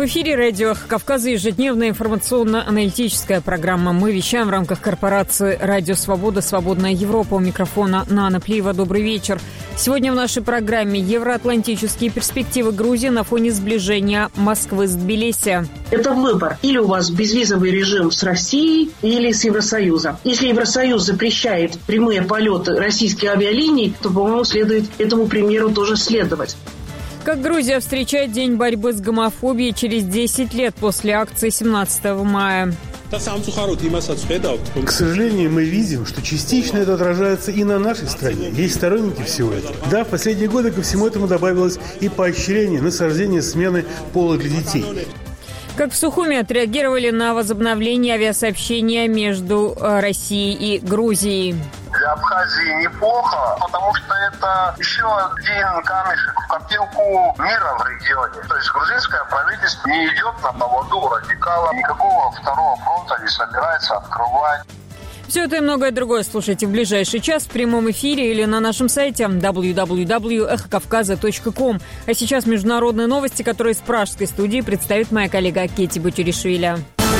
В эфире радио Кавказа, ежедневная информационно-аналитическая программа. Мы вещаем в рамках корпорации «Радио Свобода. Свободная Европа». У микрофона Нана Плиева. Добрый вечер. Сегодня в нашей программе евроатлантические перспективы Грузии на фоне сближения Москвы с Тбилиси. Это выбор. Или у вас безвизовый режим с Россией, или с Евросоюзом. Если Евросоюз запрещает прямые полеты российских авиалиний, то, по-моему, следует этому примеру тоже следовать. Как Грузия встречает День борьбы с гомофобией через 10 лет после акции 17 мая? К сожалению, мы видим, что частично это отражается и на нашей стране. Есть сторонники всего этого. Да, в последние годы ко всему этому добавилось и поощрение насаждения смены пола для детей. Как в Сухуми отреагировали на возобновление авиасообщения между Россией и Грузией? Для Абхазии неплохо, потому что это еще один камешек в копилку мира в регионе. То есть грузинское правительство не идет на поводу у радикалов, никакого второго фронта не собирается открывать. Все это и многое другое слушайте в ближайший час в прямом эфире или на нашем сайте www.эхокавказа.ком. А сейчас международные новости, которые из пражской студии представит моя коллега Кетти Бутюришвили.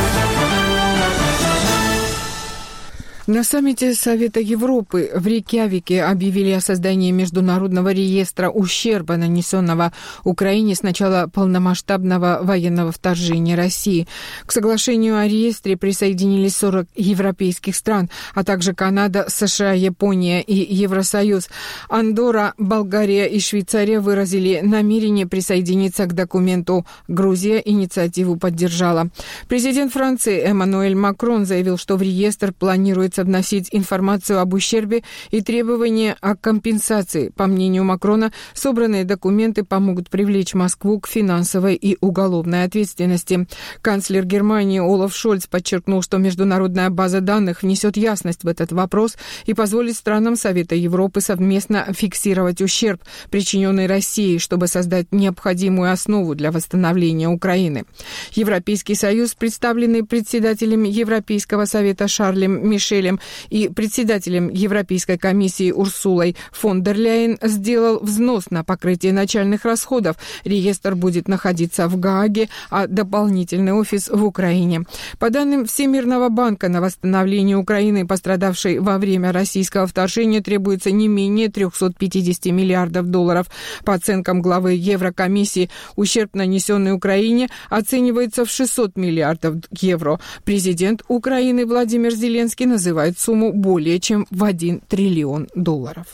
На саммите Совета Европы в Рейкьявике объявили о создании международного реестра ущерба, нанесенного Украине с начала полномасштабного военного вторжения России. К соглашению о реестре присоединились 40 европейских стран, а также Канада, США, Япония и Евросоюз. Андорра, Болгария и Швейцария выразили намерение присоединиться к документу. Грузия инициативу поддержала. Президент Франции Эммануэль Макрон заявил, что в реестр планируется вносить информацию об ущербе и требования о компенсации. По мнению Макрона, собранные документы помогут привлечь Москву к финансовой и уголовной ответственности. Канцлер Германии Олаф Шольц подчеркнул, что международная база данных внесет ясность в этот вопрос и позволит странам Совета Европы совместно фиксировать ущерб, причиненный Россией, чтобы создать необходимую основу для восстановления Украины. Европейский Союз, представленный председателем Европейского Совета Шарлем Мишелем и председателем Европейской комиссии Урсулой фон дер Ляйен, сделал взнос на покрытие начальных расходов. Реестр будет находиться в Гааге, а дополнительный офис в Украине. По данным Всемирного банка, на восстановление Украины, пострадавшей во время российского вторжения, требуется не менее 350 миллиардов долларов. По оценкам главы Еврокомиссии, ущерб, нанесенный Украине, оценивается в 600 миллиардов евро. Президент Украины Владимир Зеленский называет сумму более чем в 1 триллион долларов.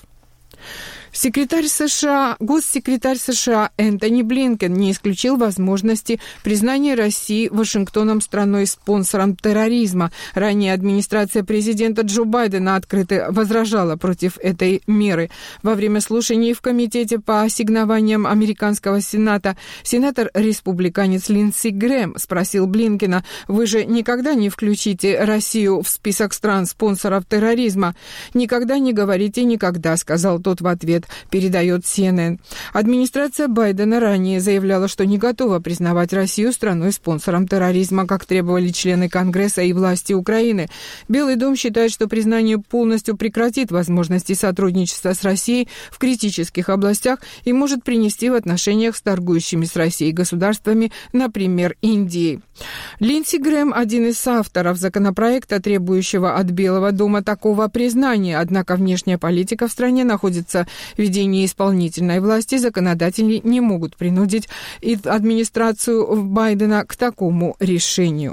Госсекретарь США Энтони Блинкен не исключил возможности признания России Вашингтоном страной-спонсором терроризма. Ранее администрация президента Джо Байдена открыто возражала против этой меры. Во время слушаний в Комитете по ассигнованиям Американского Сената сенатор-республиканец Линдси Грэм спросил Блинкена: «Вы же никогда не включите Россию в список стран-спонсоров терроризма?» «Никогда не говорите никогда», — сказал тот в ответ. Передает CNN. Администрация Байдена ранее заявляла, что не готова признавать Россию страной-спонсором терроризма, как требовали члены Конгресса и власти Украины. Белый дом считает, что признание полностью прекратит возможности сотрудничества с Россией в критических областях и может принести в отношениях с торгующими с Россией государствами, например, Индией. Линдси Грэм – один из авторов законопроекта, требующего от Белого дома такого признания, однако внешняя политика в стране находится в ведении исполнительной власти. Законодатели не могут принудить администрацию Байдена к такому решению.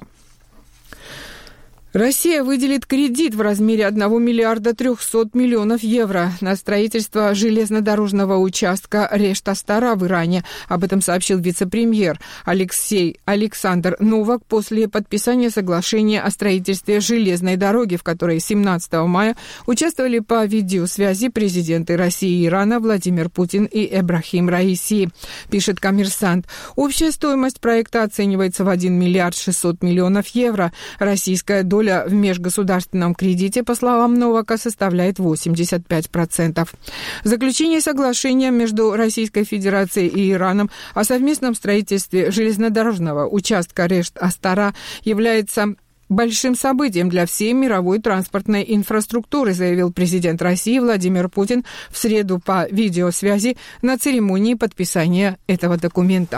Россия выделит кредит в размере 1 миллиарда 300 миллионов евро на строительство железнодорожного участка Решт-Астара в Иране. Об этом сообщил вице-премьер Александр Новак после подписания соглашения о строительстве железной дороги, в которой 17 мая участвовали по видеосвязи президенты России и Ирана Владимир Путин и Эбрахим Раиси, пишет «Коммерсант». Общая стоимость проекта оценивается в 1 миллиард 600 миллионов евро. Российская доля в межгосударственном кредите, по словам Новака, составляет 85%. Заключение соглашения между Российской Федерацией и Ираном о совместном строительстве железнодорожного участка Решт-Астара является большим событием для всей мировой транспортной инфраструктуры, заявил президент России Владимир Путин в среду по видеосвязи на церемонии подписания этого документа.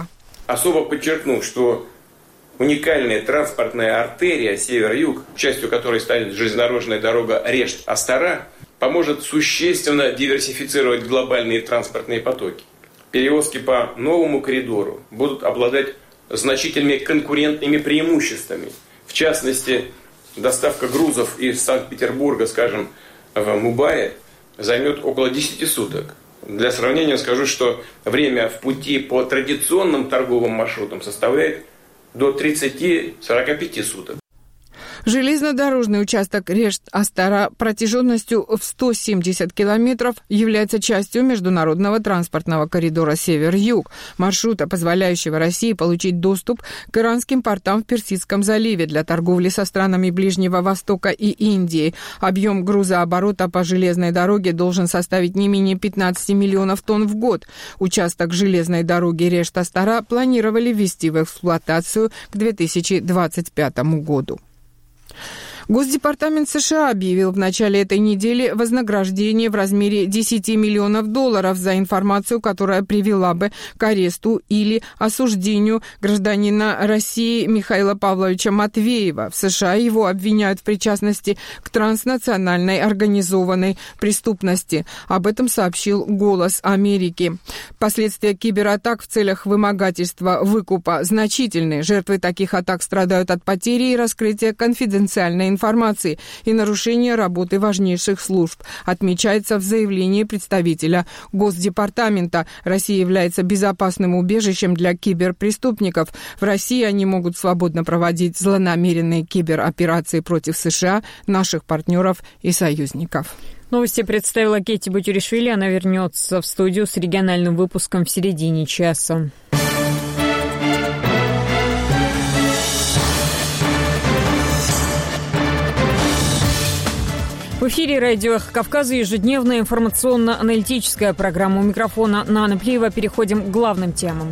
особо подчеркнуть, что уникальная транспортная артерия север-юг, частью которой станет железнодорожная дорога Решт-Астара, поможет существенно диверсифицировать глобальные транспортные потоки. Перевозки по новому коридору будут обладать значительными конкурентными преимуществами. В частности, доставка грузов из Санкт-Петербурга, скажем, в Мубае займет около 10 суток. Для сравнения скажу, что время в пути по традиционным торговым маршрутам составляет до 30-45 суток. Железнодорожный участок Решт-Астара протяженностью в 170 километров является частью международного транспортного коридора Север-Юг, маршрута, позволяющего России получить доступ к иранским портам в Персидском заливе для торговли со странами Ближнего Востока и Индии. Объем грузооборота по железной дороге должен составить не менее 15 миллионов тонн в год. Участок железной дороги Решт-Астара планировали ввести в эксплуатацию к 2025 году. Госдепартамент США объявил в начале этой недели вознаграждение в размере $10 миллионов за информацию, которая привела бы к аресту или осуждению гражданина России Михаила Павловича Матвеева. В США его обвиняют в причастности к транснациональной организованной преступности. Об этом сообщил «Голос Америки». Последствия кибератак в целях вымогательства выкупа значительны. Жертвы таких атак страдают от потери и раскрытия конфиденциальной информации и нарушения работы важнейших служб, отмечается в заявлении представителя Госдепартамента. Россия является безопасным убежищем для киберпреступников. В России они могут свободно проводить злонамеренные кибероперации против США, наших партнеров и союзников. Новости представила Кетти Бутюришвили. Она вернется в студию с региональным выпуском в середине часа. В эфире радио «Эхо Кавказа» ежедневная информационно-аналитическая программа. У микрофона Нана Плиева. Переходим к главным темам.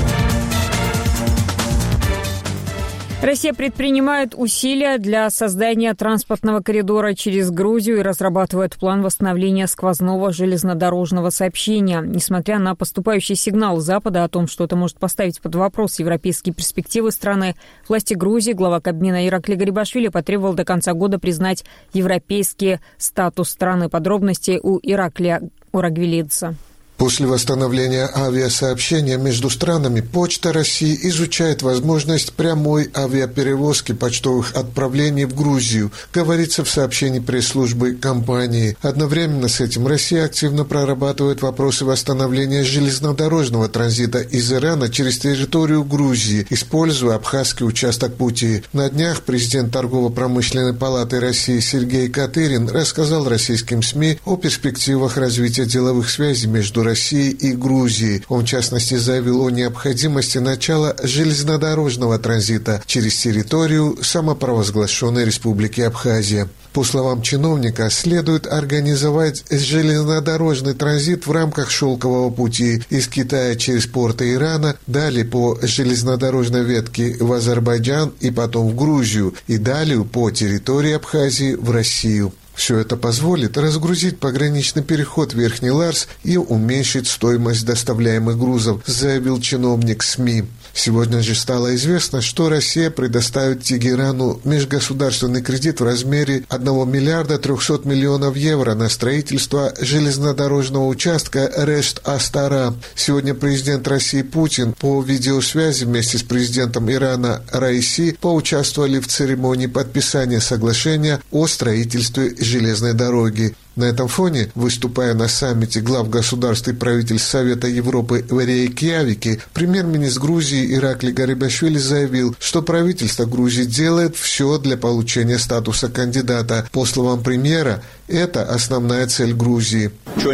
Россия предпринимает усилия для создания транспортного коридора через Грузию и разрабатывает план восстановления сквозного железнодорожного сообщения. Несмотря на поступающий сигнал Запада о том, что это может поставить под вопрос европейские перспективы страны, власти Грузии, глава Кабмина Иракли Гарибашвили потребовал до конца года признать европейский статус страны. Подробности у Ираклия Урагвилидзе. После восстановления авиасообщения между странами Почта России изучает возможность прямой авиаперевозки почтовых отправлений в Грузию, говорится в сообщении пресс-службы компании. Одновременно с этим Россия активно прорабатывает вопросы восстановления железнодорожного транзита из Ирана через территорию Грузии, используя Абхазский участок пути. На днях президент Торгово-промышленной палаты России Сергей Катырин рассказал российским СМИ о перспективах развития деловых связей между России и Грузии. Он, в частности, заявил о необходимости начала железнодорожного транзита через территорию самопровозглашенной Республики Абхазия. По словам чиновника, следует организовать железнодорожный транзит в рамках шелкового пути из Китая через порты Ирана, далее по железнодорожной ветке в Азербайджан и потом в Грузию, и далее по территории Абхазии в Россию. Все это позволит разгрузить пограничный переход Верхний Ларс и уменьшить стоимость доставляемых грузов, заявил чиновник СМИ. Сегодня же стало известно, что Россия предоставит Тегерану межгосударственный кредит в размере 1 миллиарда 300 миллионов евро на строительство железнодорожного участка Решт-Астара. Сегодня президент России Путин по видеосвязи вместе с президентом Ирана Раиси поучаствовали в церемонии подписания соглашения о строительстве железной дороги. На этом фоне, выступая на саммите глав государств и правительств Совета Европы в Рейкьявике, премьер-министр Грузии Иракли Гарибашвили заявил, что правительство Грузии делает все для получения статуса кандидата. По словам премьера, это основная цель Грузии.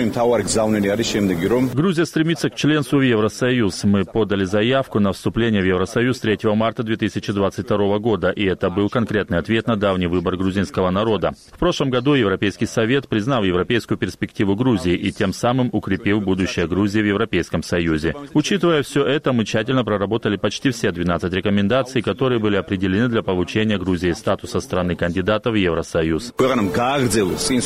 Грузия стремится к членству в Евросоюз. Мы подали заявку на вступление в Евросоюз 3 марта 2022 года, и это был конкретный ответ на давний выбор грузинского народа. В прошлом году Европейский Совет признал европейскую перспективу Грузии и тем самым укрепил будущее Грузии в Европейском Союзе. Учитывая все это, мы тщательно проработали почти все 12 рекомендаций, которые были определены для получения Грузии статуса страны-кандидата в Евросоюз.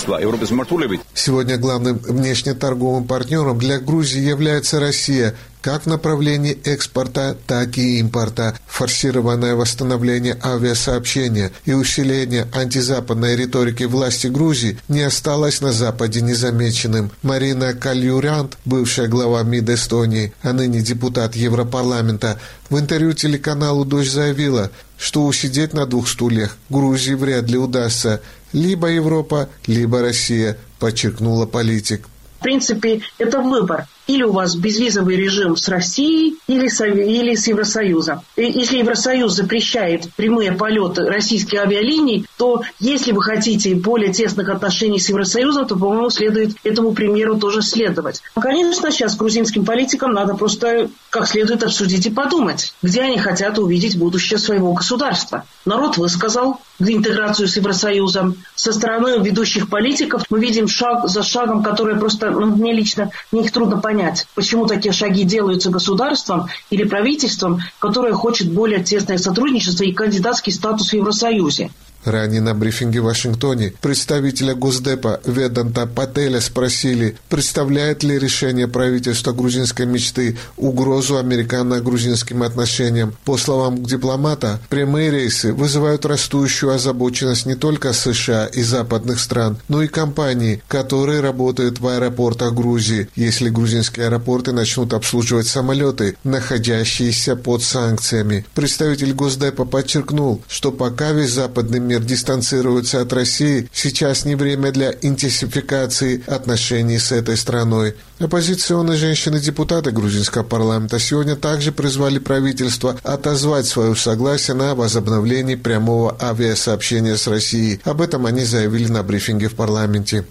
Сегодня главным внешнеторговым партнером для Грузии является Россия, как в направлении экспорта, так и импорта. Форсированное восстановление авиасообщения и усиление антизападной риторики власти Грузии не осталось на Западе незамеченным. Марина Кальюрянт, бывшая глава МИД Эстонии, а ныне депутат Европарламента, в интервью телеканалу «Дождь» заявила, что усидеть на двух стульях Грузии вряд ли удастся. Либо Европа, либо Россия, подчеркнула политик. В принципе, это выбор. Или у вас безвизовый режим с Россией, или с Евросоюзом. И если Евросоюз запрещает прямые полеты российских авиалиний, то если вы хотите более тесных отношений с Евросоюзом, то, по-моему, следует этому примеру тоже следовать. Конечно, сейчас грузинским политикам надо просто как следует обсудить и подумать, где они хотят увидеть будущее своего государства. Народ высказал интеграцию с Евросоюзом. Со стороны ведущих политиков мы видим шаг за шагом, которые просто, мне лично, мне их трудно понять, почему такие шаги делаются государством или правительством, которое хочет более тесное сотрудничество и кандидатский статус в Евросоюзе. Ранее на брифинге в Вашингтоне представителя Госдепа Веданта Пателя спросили, представляет ли решение правительства грузинской мечты угрозу американо-грузинским отношениям. По словам дипломата, прямые рейсы вызывают растущую озабоченность не только США и западных стран, но и компаний, которые работают в аэропортах Грузии, если грузинские аэропорты начнут обслуживать самолеты, находящиеся под санкциями. Представитель Госдепа подчеркнул, что пока весь западный мир дистанцируется от России, сейчас не время для интенсификации отношений с этой страной. Оппозиционные женщины-депутаты грузинского парламента сегодня также призвали правительство отозвать свое согласие на возобновление прямого авиасообщения с Россией. Об этом они заявили на брифинге в парламенте.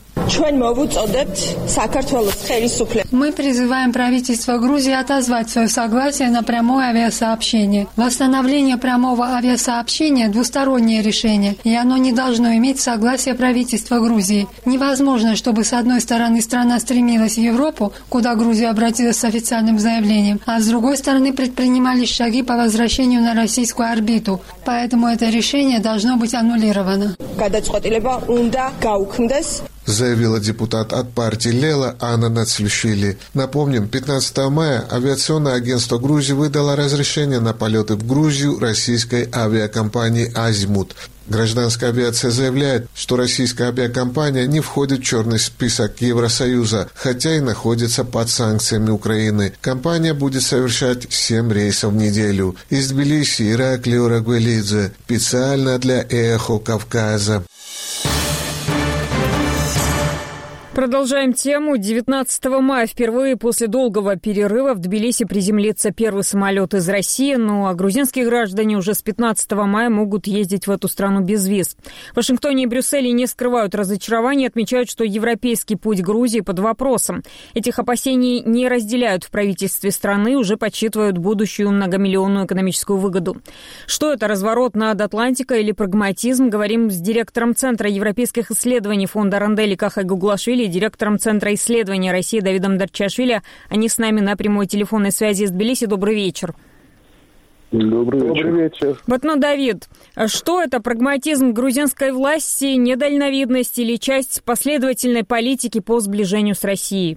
Мы призываем правительство Грузии отозвать свое согласие на прямое авиасообщение. Восстановление прямого авиасообщения – двустороннее решение, и оно не должно иметь согласия правительства Грузии. Невозможно, чтобы с одной стороны страна стремилась в Европу, куда Грузия обратилась с официальным заявлением, а с другой стороны предпринимались шаги по возвращению на российскую орбиту. Поэтому это решение должно быть аннулировано. Заявила депутат от партии «Лела» Анна Нацлюшвили. Напомним, 15 мая авиационное агентство Грузии выдало разрешение на полеты в Грузию российской авиакомпании «Азимут». Гражданская авиация заявляет, что российская авиакомпания не входит в черный список Евросоюза, хотя и находится под санкциями Украины. Компания будет совершать 7 рейсов в неделю. Из Тбилиси Ираклий Орагвелидзе. Специально для «Эхо Кавказа». Продолжаем тему. 19 мая впервые после долгого перерыва в Тбилиси приземлится первый самолет из России, ну а грузинские граждане уже с 15 мая могут ездить в эту страну без виз. В Вашингтоне и Брюсселе не скрывают разочарования, отмечают, что европейский путь Грузии под вопросом. Этих опасений не разделяют в правительстве страны, уже подсчитывают будущую многомиллионную экономическую выгоду. Что это, разворот над Атлантикой или прагматизм? Говорим с директором Центра европейских исследований фонда Рандель Кахой Гуглашвили, директором Центра исследования России Давидом Дарчашвили. Они с нами на прямой телефонной связи из Тбилиси. Добрый вечер. Добрый вечер. Вот, Давид, что это, прагматизм грузинской власти, недальновидность или часть последовательной политики по сближению с Россией?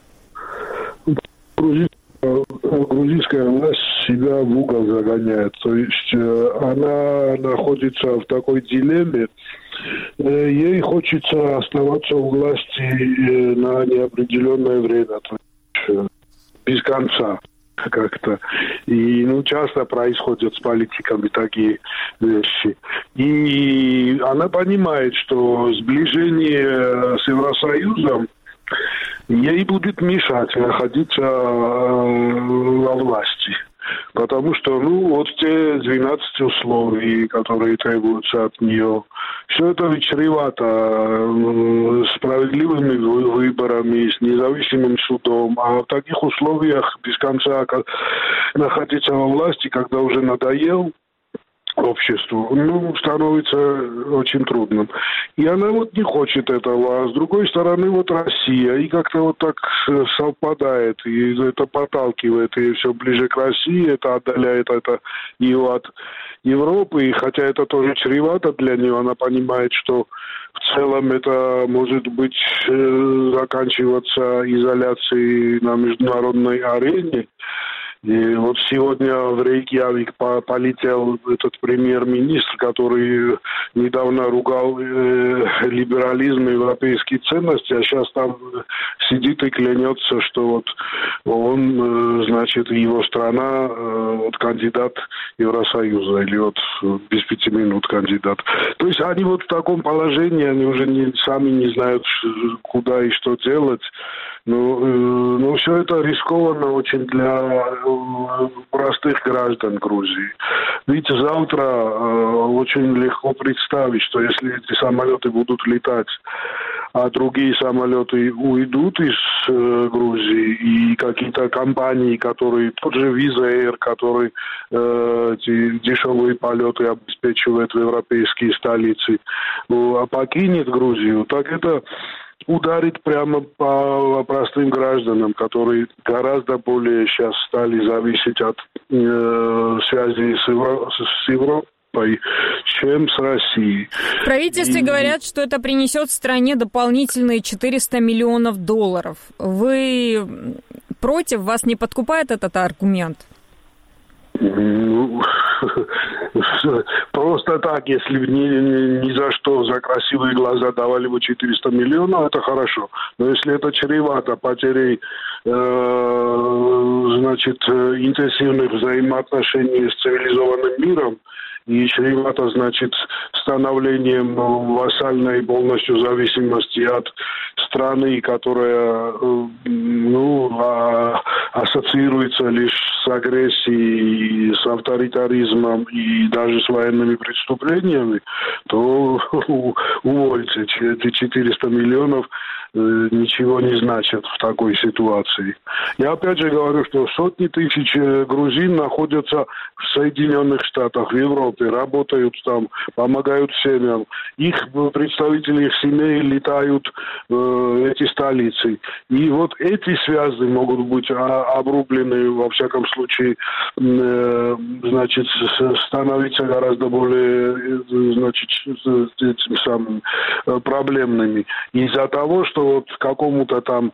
Грузинская власть себя в угол загоняет. То есть она находится в такой дилемме. Ей хочется оставаться у власти на неопределенное время, то есть без конца как-то. И часто происходят с политиками такие вещи. И она понимает, что сближение с Евросоюзом ей будет мешать находиться во власти. Потому что, те 12 условий, которые требуются от нее, все это чревато справедливыми выборами, с независимым судом. А в таких условиях без конца находиться во власти, когда уже надоел обществу, становится очень трудным. И она не хочет этого. А с другой стороны, Россия. И как-то так совпадает. И это подталкивает ее все ближе к России. Это отдаляет ее от Европы, и хотя это тоже чревато для нее, она понимает, что в целом это может быть заканчиваться изоляцией на международной арене. И вот сегодня в Рейкьявик полетел этот премьер-министр, который недавно ругал либерализм и европейские ценности, а сейчас там сидит и клянется, что вот он, значит, его страна вот кандидат Евросоюза, или вот без 5 минут кандидат. То есть они вот в таком положении, они уже сами не знают, куда и что делать. Но все это рискованно очень для простых граждан Грузии. Ведь завтра очень легко представить, что если эти самолеты будут летать, а другие самолеты уйдут из Грузии, и какие-то компании, которые, тот же Visa Air, который эти дешевые полеты обеспечивает в европейские столицы, покинет Грузию, так это ударит прямо по простым гражданам, которые гораздо более сейчас стали зависеть от связи с Европой, чем с Россией. В правительстве говорят, что это принесет стране дополнительные $400 миллионов. Вы против? Вас не подкупает этот аргумент? Просто так, если ни за что, за красивые глаза давали бы 400 миллионов, это хорошо. Но если это чревато потерей, значит, интенсивных взаимоотношений с цивилизованным миром, и чревато, значит, становлением вассальной полностью зависимости от страны, которая, ассоциируется лишь с агрессией, с авторитаризмом и даже с военными преступлениями, то увольте. Эти 400 миллионов ничего не значат в такой ситуации. Я опять же говорю, что сотни тысяч грузин находятся в Соединенных Штатах, в Европе, работают там, помогают семьям. Их представители их семей летают в эти столицы. И вот эти связи могут быть обрублены, во всяком случае, значит, становиться гораздо более, значит, этим самым проблемными. Из-за того, что вот какому-то там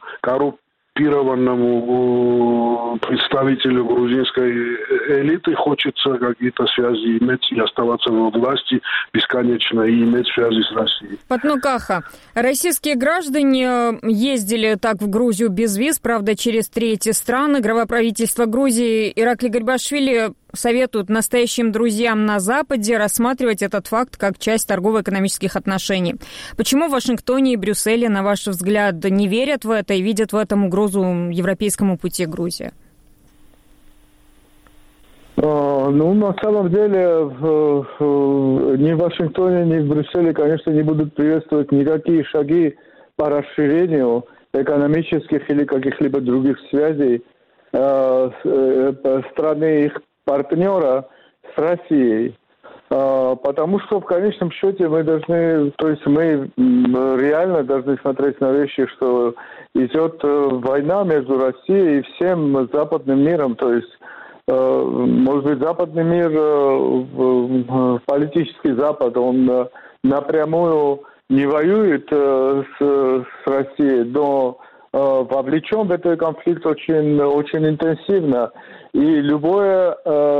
коррумпированному представителю грузинской элиты хочется какие-то связи иметь и оставаться во власти бесконечно и иметь связи с Россией. Патнукаха. Российские граждане ездили так в Грузию без виз, правда, через третьи страны. Глава правительства Грузии Иракли Гарибашвили советуют настоящим друзьям на Западе рассматривать этот факт как часть торгово-экономических отношений. Почему в Вашингтоне и Брюсселе, на ваш взгляд, не верят в это и видят в этом угрозу европейскому пути Грузии? На самом деле, ни в Вашингтоне, ни в Брюсселе, конечно, не будут приветствовать никакие шаги по расширению экономических или каких-либо других связей страны их партнера с Россией. Потому что в конечном счете мы реально должны смотреть на вещи, что идет война между Россией и всем западным миром. То есть, может быть, западный мир, политический Запад, он напрямую не воюет с Россией, но вовлечен в этот конфликт очень, очень интенсивно. И любое,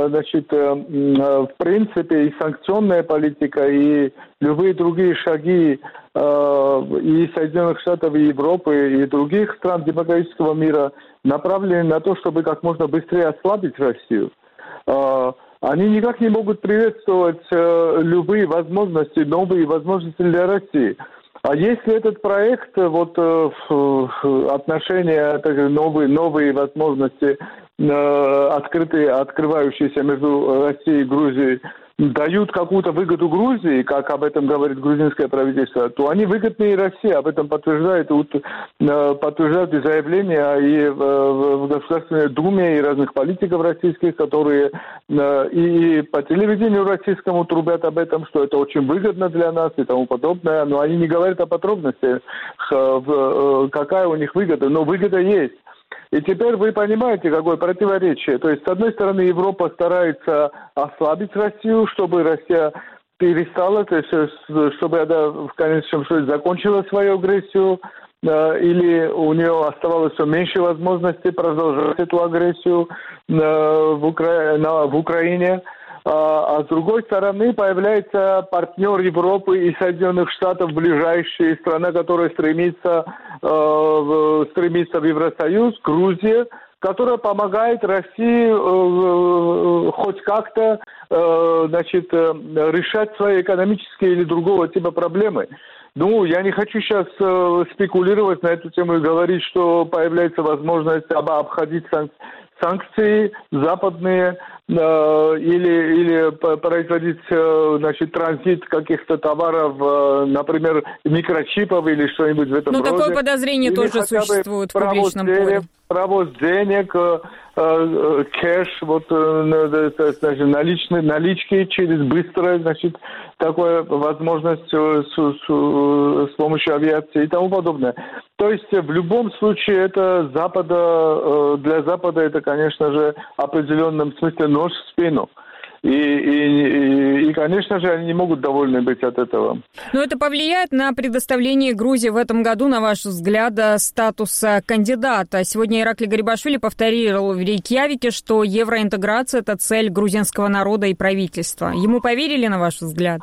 в принципе, и санкционная политика, и любые другие шаги и Соединенных Штатов, и Европы, и других стран демократического мира направлены на то, чтобы как можно быстрее ослабить Россию. Они никак не могут приветствовать любые возможности, новые возможности для России. А если этот проект, отношения, новые возможности, открывающиеся между Россией и Грузией, дают какую-то выгоду Грузии, как об этом говорит грузинское правительство, то они выгодны и России. Об этом подтверждают и заявления и в Государственной Думе, и разных политиков российских, которые и по телевидению российскому трубят об этом, что это очень выгодно для нас и тому подобное. Но они не говорят о подробностях, какая у них выгода. Но выгода есть. И теперь вы понимаете, какое противоречие. То есть, с одной стороны, Европа старается ослабить Россию, чтобы Россия перестала, то есть, чтобы она в конечном счете закончила свою агрессию, или у нее оставалось все меньше возможностей продолжать эту агрессию в Украине. А с другой стороны появляется партнер Европы и Соединенных Штатов, ближайшая страна, которая стремится в Евросоюз, Грузия, которая помогает России хоть как-то решать свои экономические или другого типа проблемы. Ну, я не хочу сейчас спекулировать на эту тему и говорить, что появляется возможность обходить санкции западные или производить транзит каких-то товаров, например, микрочипов или что-нибудь в этом роде. Ну, такое подозрение или тоже существует в публичном поле. Провоз денег, кэш, налички через быстрое, такая возможность с помощью авиации и тому подобное. То есть в любом случае это для Запада это, конечно же, в определенном смысле нож в спину. И, конечно же, они не могут довольны быть от этого. Но это повлияет на предоставление Грузии в этом году, на ваш взгляд, статуса кандидата. Сегодня Ираклий Гарибашвили повторил в Рейкьявике, что евроинтеграция – это цель грузинского народа и правительства. Ему поверили, на ваш взгляд?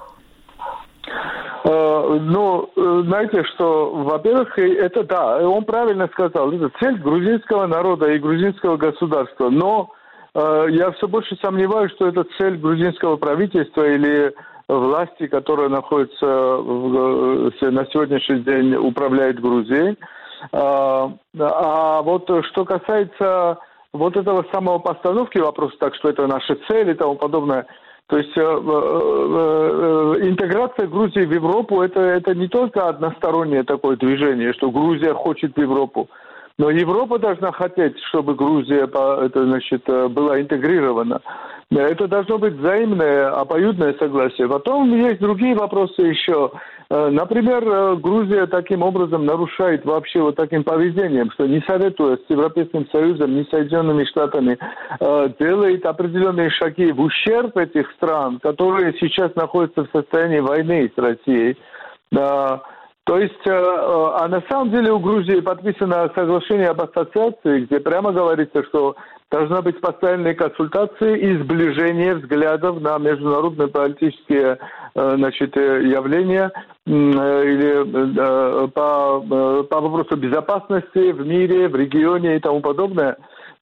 Ну, знаете, что, во-первых, это да, он правильно сказал, это цель грузинского народа и грузинского государства, но я все больше сомневаюсь, что это цель грузинского правительства или власти, которая находится на сегодняшний день управляет Грузией. А вот что касается вот этого самого постановки вопроса, так что это наша цель и тому подобное, то есть интеграция Грузии в Европу это не только одностороннее такое движение, что Грузия хочет в Европу. Но Европа должна хотеть, чтобы Грузия была интегрирована. Это должно быть взаимное, обоюдное согласие. Потом есть другие вопросы еще. Например, Грузия таким образом нарушает вообще вот таким поведением, что не советуя с Европейским Союзом, ни с Соединенными Штатами, делает определенные шаги в ущерб этих стран, которые сейчас находятся в состоянии войны с Россией. То есть, а на самом деле у Грузии подписано соглашение об ассоциации, где прямо говорится, что должна быть постоянные консультации и сближение взглядов на международные политические явления или по вопросу безопасности в мире, в регионе и тому подобное.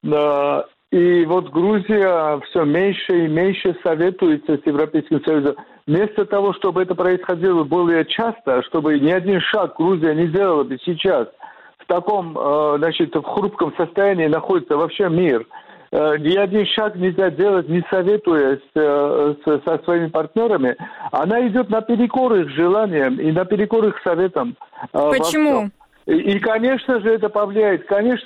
И вот Грузия все меньше и меньше советуется с Европейским Союзом. Вместо того, чтобы это происходило более часто, чтобы ни один шаг Грузия не делала бы сейчас, в таком, в хрупком состоянии находится вообще мир. Ни один шаг нельзя делать, не советуясь со своими партнерами. Она идет наперекор их желаниям и наперекор их советам. Почему? И, конечно же, это повлияет.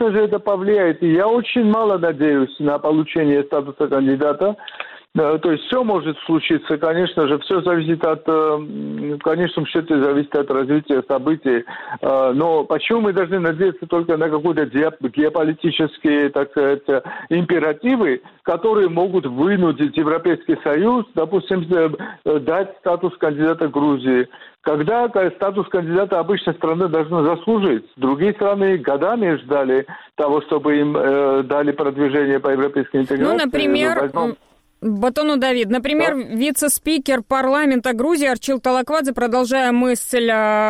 И я очень мало надеюсь на получение статуса кандидата. То есть все может случиться, конечно же, все зависит в конечном счете зависит от развития событий. Но почему мы должны надеяться только на какие-то геополитические, так сказать, императивы, которые могут вынудить Европейский Союз, допустим, дать статус кандидата Грузии? Когда статус кандидата обычно страны должны заслужить. Другие страны годами ждали того, чтобы им дали продвижение по европейской интеграции. Ну, например... Батону Давид. Например, вице-спикер парламента Грузии Арчил Талаквадзе, продолжая мысль,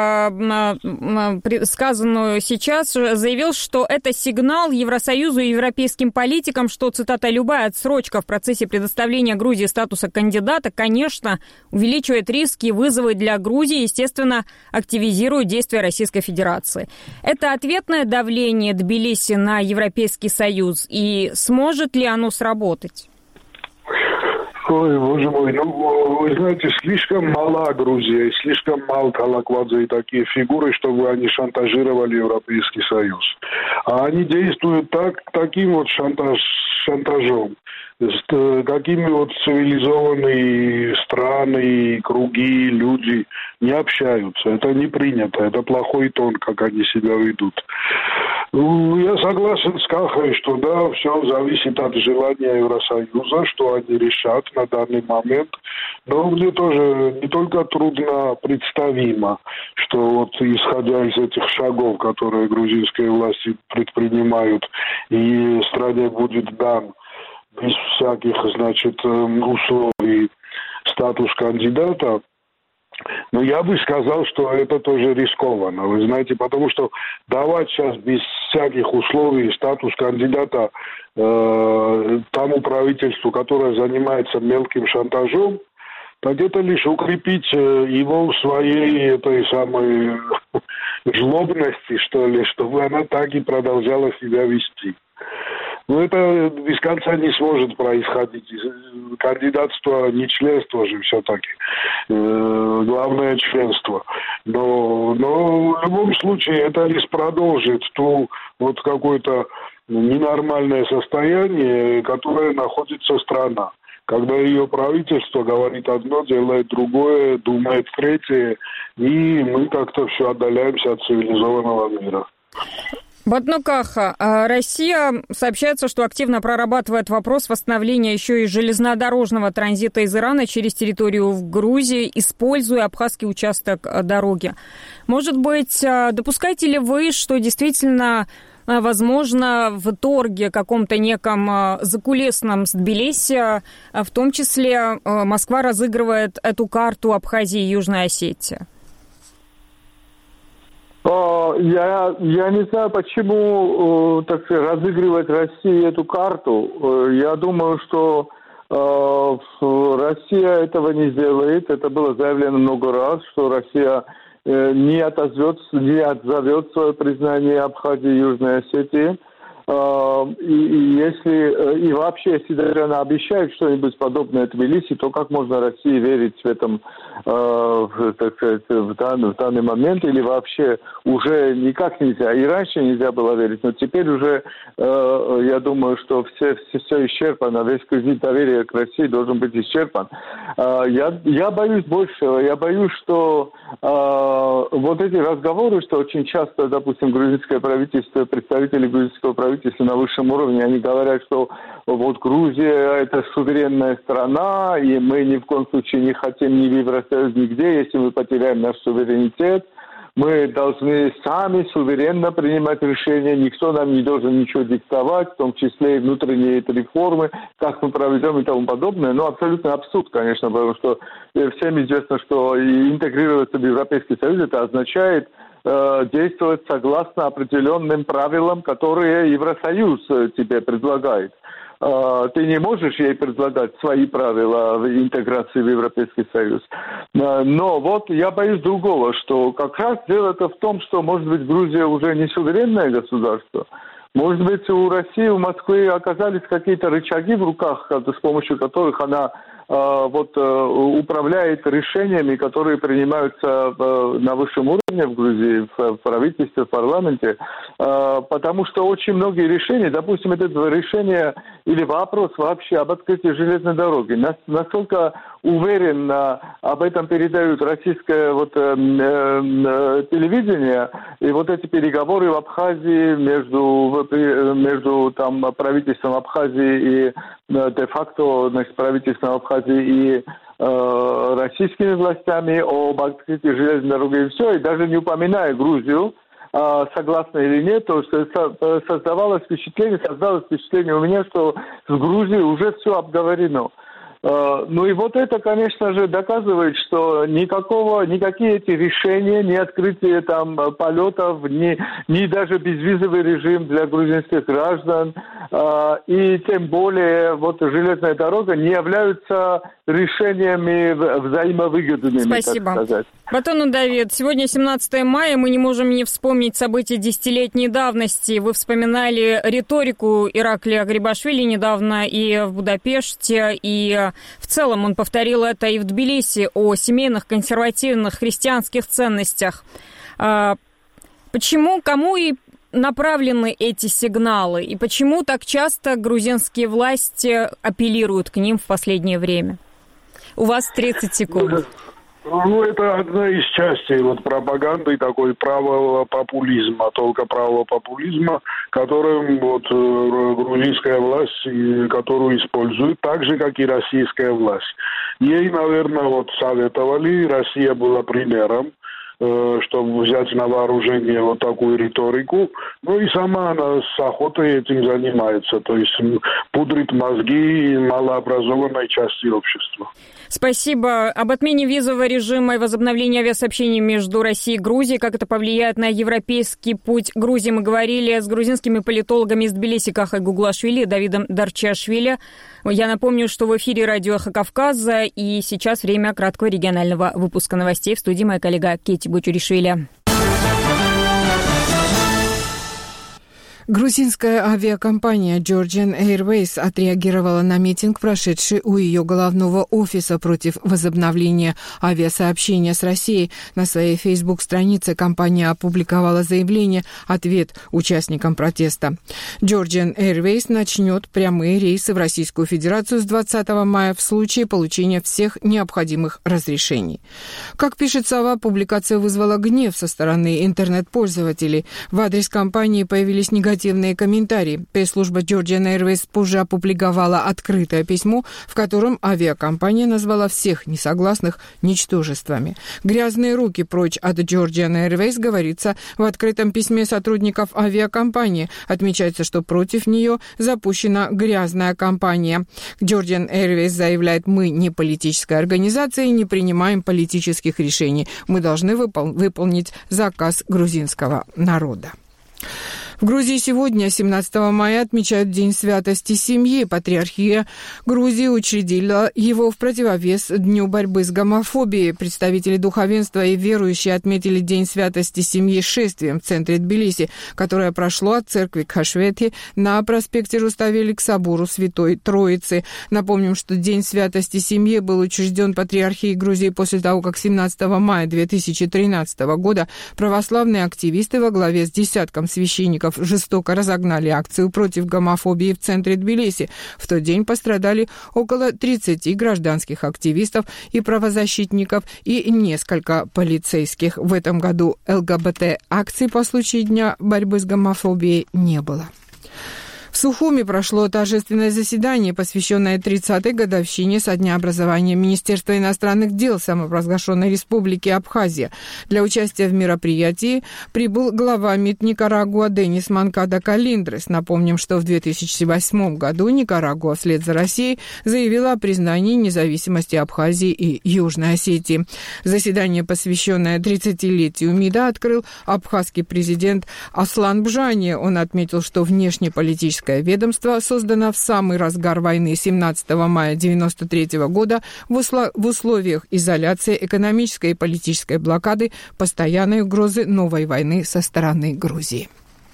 сказанную сейчас, заявил, что это сигнал Евросоюзу и европейским политикам, что, цитата, «любая отсрочка в процессе предоставления Грузии статуса кандидата, конечно, увеличивает риски и вызовы для Грузии, естественно, активизирует действия Российской Федерации». Это ответное давление Тбилиси на Европейский Союз, и сможет ли оно сработать? Ой, боже мой, вы знаете, слишком мала Грузия, слишком мал Талаквадзе и такие фигуры, чтобы они шантажировали Европейский Союз. А они действуют таким вот шантажом. Какими вот цивилизованные страны, круги, люди не общаются. Это не принято, это плохой тон, как они себя ведут. Я согласен с Кахой, что да, все зависит от желания Евросоюза, что они решат на данный момент. Но мне тоже не только трудно представимо, что вот исходя из этих шагов, которые грузинские власти предпринимают, и стране будет дан без всяких, условий статус кандидата, но я бы сказал, что это тоже рискованно, вы знаете, потому что давать сейчас без всяких условий статус кандидата тому правительству, которое занимается мелким шантажом, так это лишь укрепить его в своей этой самой жлобности, что ли, чтобы она так и продолжала себя вести. Но это без конца не сможет происходить. Кандидатство, не членство же все-таки. Главное членство. Но в любом случае это лишь продолжит то вот какое-то ненормальное состояние, которое находится страна. Когда ее правительство говорит одно, делает другое, думает третье, и мы как-то все отдаляемся от цивилизованного мира. Батнукаха, Россия сообщается, что активно прорабатывает вопрос восстановления еще и железнодорожного транзита из Ирана через территорию в Грузии, используя абхазский участок дороги. Может быть, допускаете ли вы, что действительно, возможно, в торге каком-то неком закулисном с Тбилиси, в том числе Москва разыгрывает эту карту Абхазии и Южной Осетии? Я не знаю, почему разыгрывает Россия эту карту. Я думаю, что Россия этого не сделает. Это было заявлено много раз, что Россия не отзовет свое признание Абхазии и Южной Осетии. И вообще, если даже она обещает что-нибудь подобное Тбилиси, то как можно России верить в этом в данный момент, или вообще уже никак нельзя. И раньше нельзя было верить, но теперь уже, я думаю, что все исчерпано, весь кредит доверия к России должен быть исчерпан. Я боюсь большего. Я боюсь, что вот эти разговоры, что очень часто, допустим, грузинское правительство, представители грузинского правительства на высшем уровне, они говорят, что вот Грузия – это суверенная страна, и мы ни в коем случае не хотим ни в Евросоюз, нигде, если мы потеряем наш суверенитет. Мы должны сами суверенно принимать решения, никто нам не должен ничего диктовать, в том числе и внутренние реформы, как мы проведем и тому подобное. Но абсолютно абсурд, конечно, потому что всем известно, что интегрироваться в Европейский Союз – это означает действовать согласно определенным правилам, которые Евросоюз тебе предлагает. Ты не можешь ей предлагать свои правила в интеграции в Европейский Союз. Но вот я боюсь другого, что как раз дело-то в том, что, может быть, Грузия уже не суверенное государство. Может быть, у России, у Москвы оказались какие-то рычаги в руках, с помощью которых она управляет решениями, которые принимаются на высшем уровне в Грузии, в правительстве, в парламенте, потому что очень многие решения, допустим, это решение или вопрос вообще об открытии железной дороги, настолько уверенно об этом передают российское телевидение, и вот эти переговоры в Абхазии между правительством Абхазии и де-факто правительством Абхазии и российскими властями об открытии железной дороги и все, и даже не упоминая Грузию, согласно или нет, то создалось впечатление у меня, что с Грузией уже все обговорено. Ну и вот это, конечно же, доказывает, что никакие эти решения, ни открытие полетов, ни даже безвизовый режим для грузинских граждан, и тем более железная дорога не являются решениями взаимовыгодными. Спасибо. Так сказать. Батону Давид, сегодня 17 мая, мы не можем не вспомнить события десятилетней давности. Вы вспоминали риторику Ираклия Грибашвили недавно и в Будапеште, и в целом он повторил это и в Тбилиси о семейных консервативных христианских ценностях. Почему, кому и направлены эти сигналы, и почему так часто грузинские власти апеллируют к ним в последнее время? У вас 30 секунд. Ну, это одна из частей пропаганды такой правого популизма, только правого популизма, которым грузинская власть, которую использует, так же, как и российская власть. Ей, наверное, советовали, Россия была примером, чтобы взять на вооружение такую риторику. Ну и сама она с охотой этим занимается, то есть пудрит мозги малообразованной части общества. Спасибо. Об отмене визового режима и возобновлении авиасообщений между Россией и Грузией, как это повлияет на европейский путь Грузии, мы говорили с грузинскими политологами из Тбилиси Кахой Гуглашвили и Давидом Дарчашвили. Я напомню, что в эфире радио «Эхо Кавказа», и сейчас время краткого регионального выпуска новостей. В студии моя коллега Кетти Бутюришвили. Грузинская авиакомпания Georgian Airways отреагировала на митинг, прошедший у ее головного офиса против возобновления авиасообщения с Россией. На своей Facebook-странице компания опубликовала заявление «Ответ участникам протеста». Georgian Airways начнет прямые рейсы в Российскую Федерацию с 20 мая в случае получения всех необходимых разрешений. Как пишет Сова, публикация вызвала гнев со стороны интернет-пользователей. В адрес компании появились негативные комментарии. Пресс-служба Georgian Airways позже опубликовала открытое письмо, в котором авиакомпания назвала всех несогласных ничтожествами. «Грязные руки прочь от Georgian Airways», говорится в открытом письме сотрудников авиакомпании. Отмечается, что против нее запущена грязная кампания. Georgian Airways заявляет: «Мы не политическая организация и не принимаем политических решений. Мы должны выполнить заказ грузинского народа». В Грузии сегодня, 17 мая, отмечают День святости семьи. Патриархия Грузии учредила его в противовес Дню борьбы с гомофобией. Представители духовенства и верующие отметили День святости семьи шествием в центре Тбилиси, которое прошло от церкви Кашвети на проспекте Руставели к собору Святой Троицы. Напомним, что День святости семьи был учрежден Патриархией Грузии после того, как 17 мая 2013 года православные активисты во главе с десятком священников жестоко разогнали акцию против гомофобии в центре Тбилиси. В тот день пострадали около 30 гражданских активистов и правозащитников и несколько полицейских. В этом году ЛГБТ-акций по случаю Дня борьбы с гомофобией не было. В Сухуми прошло торжественное заседание, посвященное 30-й годовщине со дня образования Министерства иностранных дел самопровозглашенной республики Абхазия. Для участия в мероприятии прибыл глава МИД Никарагуа Денис Манкада Калиндрес. Напомним, что в 2008 году Никарагуа вслед за Россией заявила о признании независимости Абхазии и Южной Осетии. Заседание, посвященное 30-летию МИДа, открыл абхазский президент Аслан Бжани. Он отметил, что внешнеполитическое ведомство создано в самый разгар войны 17 мая 1993 года в условиях изоляции, экономической и политической блокады, постоянной угрозы новой войны со стороны Грузии.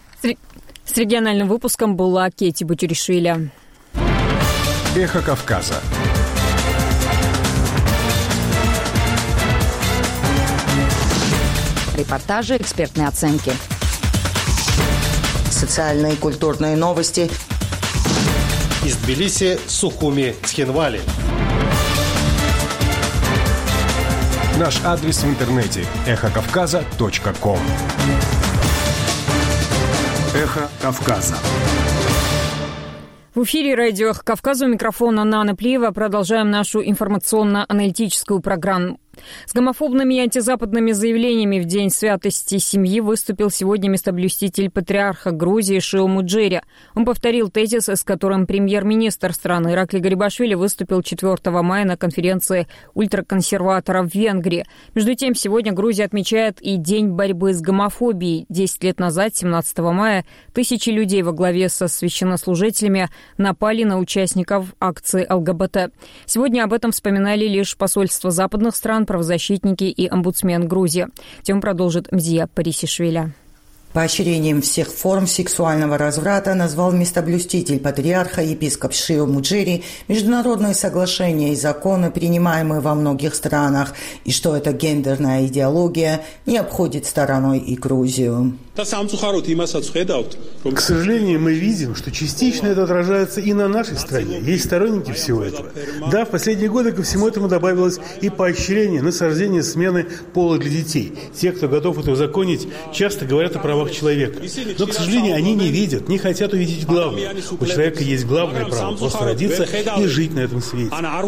С региональным выпуском была Кетти Бутюришвили. Эхо Кавказа. Репортажи, экспертные оценки. Социальные и культурные новости. Из Тбилиси, Сухуми, Цхинвали. Наш адрес в интернете – эхокавказа.ком. Эхо Кавказа. В эфире радио «Эхо Кавказа», у микрофона Нана Плиева. Продолжаем нашу информационно-аналитическую программу. С гомофобными и антизападными заявлениями в День святости семьи выступил сегодня местоблюститель патриарха Грузии Шио Муджери. Он повторил тезис, с которым премьер-министр страны Иракли Гарибашвили выступил 4 мая на конференции ультраконсерваторов в Венгрии. Между тем, сегодня Грузия отмечает и День борьбы с гомофобией. 10 лет назад, 17 мая, тысячи людей во главе со священнослужителями напали на участников акции ЛГБТ. Сегодня об этом вспоминали лишь посольства западных стран, правозащитники и омбудсмен Грузии. Тему продолжит Мзия Парисишвили. Поощрением всех форм сексуального разврата назвал местоблюститель патриарха епископ Шио Муджери международные соглашения и законы, принимаемые во многих странах, и что эта гендерная идеология не обходит стороной и Грузию. К сожалению, мы видим, что частично это отражается и на нашей стране. Есть сторонники всего этого. Да, в последние годы ко всему этому добавилось и поощрение насаждения смены пола для детей. Те, кто готов это узаконить, часто говорят о правах человека. Но, к сожалению, они не видят, не хотят увидеть главное. У человека есть главное право – просто родиться и жить на этом свете.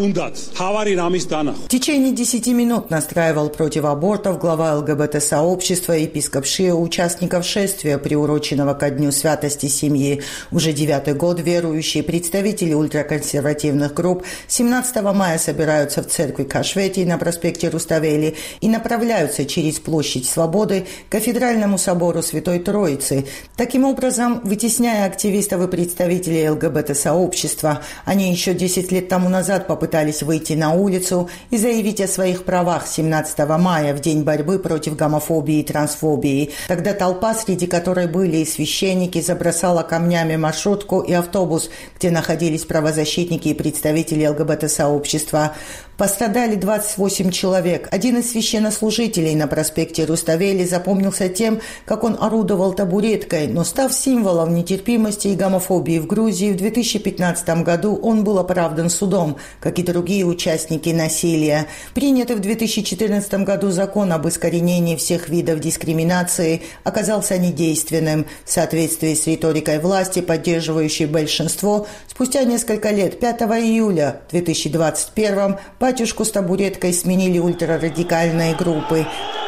В течение 10 минут настраивал против абортов глава ЛГБТ-сообщества епископ Шио участников шествия, приуроченного ко Дню святости семьи. Уже 9-й год верующие представители ультраконсервативных групп 17 мая собираются в церкви Кашвети на проспекте Руставели и направляются через площадь Свободы к кафедральному собору Святой Троицы. Таким образом, вытесняя активистов и представителей ЛГБТ-сообщества, они еще 10 лет тому назад попытались выйти на улицу и заявить о своих правах 17 мая, в день борьбы против гомофобии и трансфобии. Тогда толпа, среди которой были и священники, забросала камнями маршрутку и автобус, где находились правозащитники и представители ЛГБТ-сообщества. Пострадали 28 человек. Один из священнослужителей на проспекте Руставели запомнился тем, как он орудовал табуреткой, но став символом нетерпимости и гомофобии в Грузии, в 2015 году он был оправдан судом, как и другие участники насилия. Принятый в 2014 году закон об искоренении всех видов дискриминации оказался недейственным. В соответствии с риторикой власти, поддерживающей большинство, спустя несколько лет, 5 июля 2021 батюшку с табуреткой сменили ультрарадикальные группы.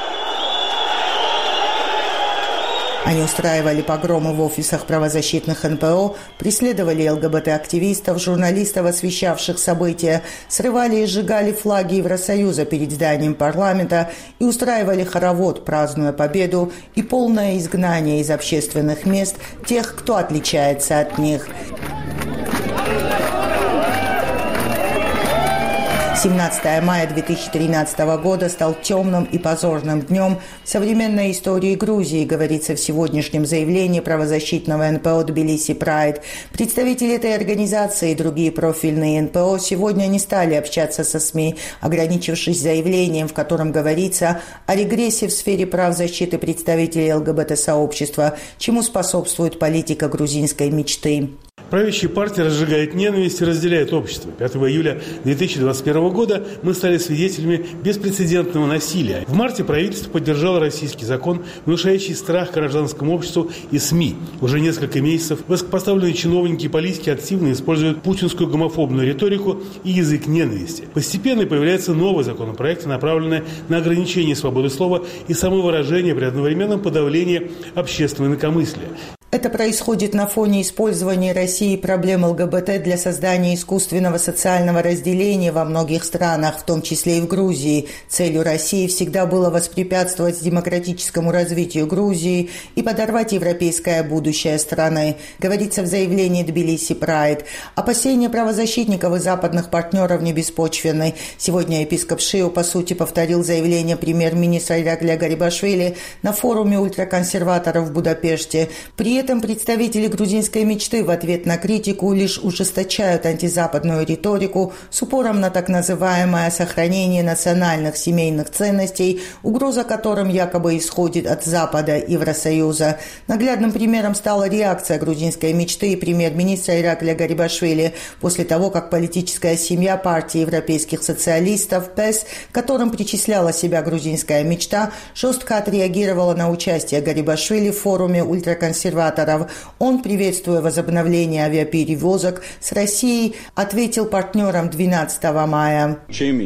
Они устраивали погромы в офисах правозащитных НПО, преследовали ЛГБТ-активистов, журналистов, освещавших события, срывали и сжигали флаги Евросоюза перед зданием парламента и устраивали хоровод, празднуя победу и полное изгнание из общественных мест тех, кто отличается от них. 17 мая 2013 года стал темным и позорным днем в современной истории Грузии, говорится в сегодняшнем заявлении правозащитного НПО «Тбилиси Прайд». Представители этой организации и другие профильные НПО сегодня не стали общаться со СМИ, ограничившись заявлением, в котором говорится о регрессе в сфере прав защиты представителей ЛГБТ-сообщества, чему способствует политика грузинской мечты. Правящая партия разжигает ненависть и разделяет общество. 5 июля 2021 года мы стали свидетелями беспрецедентного насилия. В марте правительство поддержало российский закон, внушающий страх гражданскому обществу и СМИ. Уже несколько месяцев высокопоставленные чиновники и политики активно используют путинскую гомофобную риторику и язык ненависти. Постепенно появляются новые законопроекты, направленные на ограничение свободы слова и самовыражения при одновременном подавлении общественного инакомыслия. Это происходит на фоне использования России проблем ЛГБТ для создания искусственного социального разделения во многих странах, в том числе и в Грузии. Целью России всегда было воспрепятствовать демократическому развитию Грузии и подорвать европейское будущее страны, говорится в заявлении «Тбилиси Прайд». Опасения правозащитников и западных партнеров не беспочвенны. Сегодня епископ Шио, по сути, повторил заявление премьер-министра Иракля Гарибашвили на форуме ультраконсерваторов в Будапеште. При этом представители грузинской мечты в ответ на критику лишь ужесточают антизападную риторику с упором на так называемое сохранение национальных семейных ценностей, угроза которым якобы исходит от Запада и Евросоюза. Наглядным примером стала реакция грузинской мечты и премьер-министра Иракля Гарибашвили после того, как политическая семья партии европейских социалистов ПЭС, к которым причисляла себя грузинская мечта, жестко отреагировала на участие Гарибашвили в форуме ультраконсерваторов. Он, приветствуя возобновление авиаперевозок с Россией, ответил партнерам 12 мая.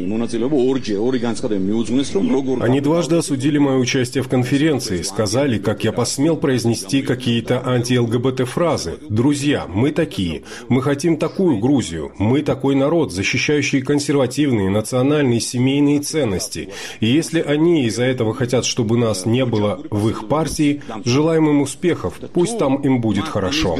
Они дважды осудили мое участие в конференции, сказали, как я посмел произнести какие-то анти-ЛГБТ-фразы. Друзья, мы такие. Мы хотим такую Грузию. Мы такой народ, защищающий консервативные, национальные, семейные ценности. И если они из-за этого хотят, чтобы нас не было в их партии, желаем им успехов. Пусть там им будет хорошо.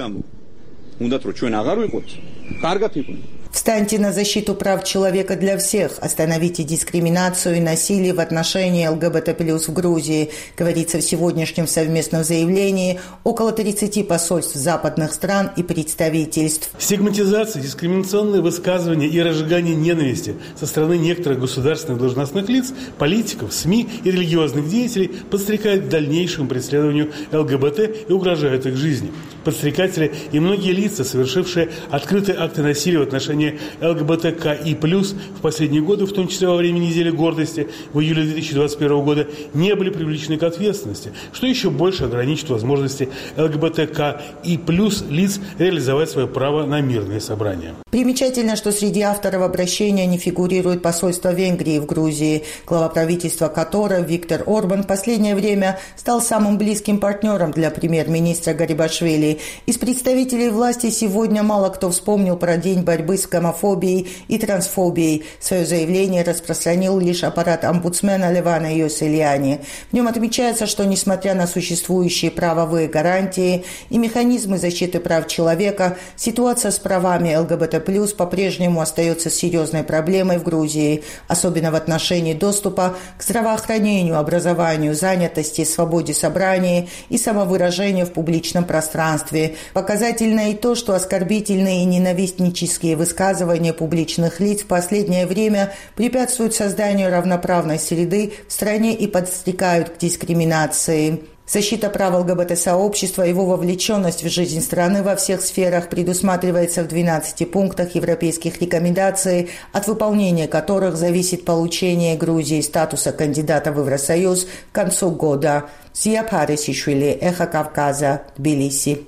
Встаньте на защиту прав человека для всех, остановите дискриминацию и насилие в отношении ЛГБТ+ в Грузии, говорится в сегодняшнем совместном заявлении около 30 посольств западных стран и представительств. Стигматизация, дискриминационные высказывания и разжигание ненависти со стороны некоторых государственных должностных лиц, политиков, СМИ и религиозных деятелей подстрекают к дальнейшему преследованию ЛГБТ и угрожают их жизни. подстрекатели и многие лица, совершившие открытые акты насилия в отношении ЛГБТКИ+, в последние годы, в том числе во время недели гордости в июле 2021 года, не были привлечены к ответственности, что еще больше ограничит возможности ЛГБТКИ+ лиц реализовать свое право на мирные собрания. Примечательно, что среди авторов обращения не фигурирует посольство Венгрии в Грузии, глава правительства которого Виктор Орбан в последнее время стал самым близким партнером для премьер-министра Гарибашвили. Из представителей власти сегодня мало кто вспомнил про День борьбы с гомофобией и трансфобией. Свое заявление распространил лишь аппарат омбудсмена Левана Йосельяни. В нем отмечается, что несмотря на существующие правовые гарантии и механизмы защиты прав человека, ситуация с правами ЛГБТ+ по-прежнему остается серьезной проблемой в Грузии, особенно в отношении доступа к здравоохранению, образованию, занятости, свободе собрания и самовыражению в публичном пространстве. Показательно и то, что оскорбительные и ненавистнические высказывания публичных лиц в последнее время препятствуют созданию равноправной среды в стране и подстрекают к дискриминации. Защита прав ЛГБТ-сообщества и его вовлеченность в жизнь страны во всех сферах предусматривается в 12 пунктах европейских рекомендаций, от выполнения которых зависит получение Грузии статуса кандидата в Евросоюз к концу года. Зия Парисишвили, Эхо Кавказа, Тбилиси.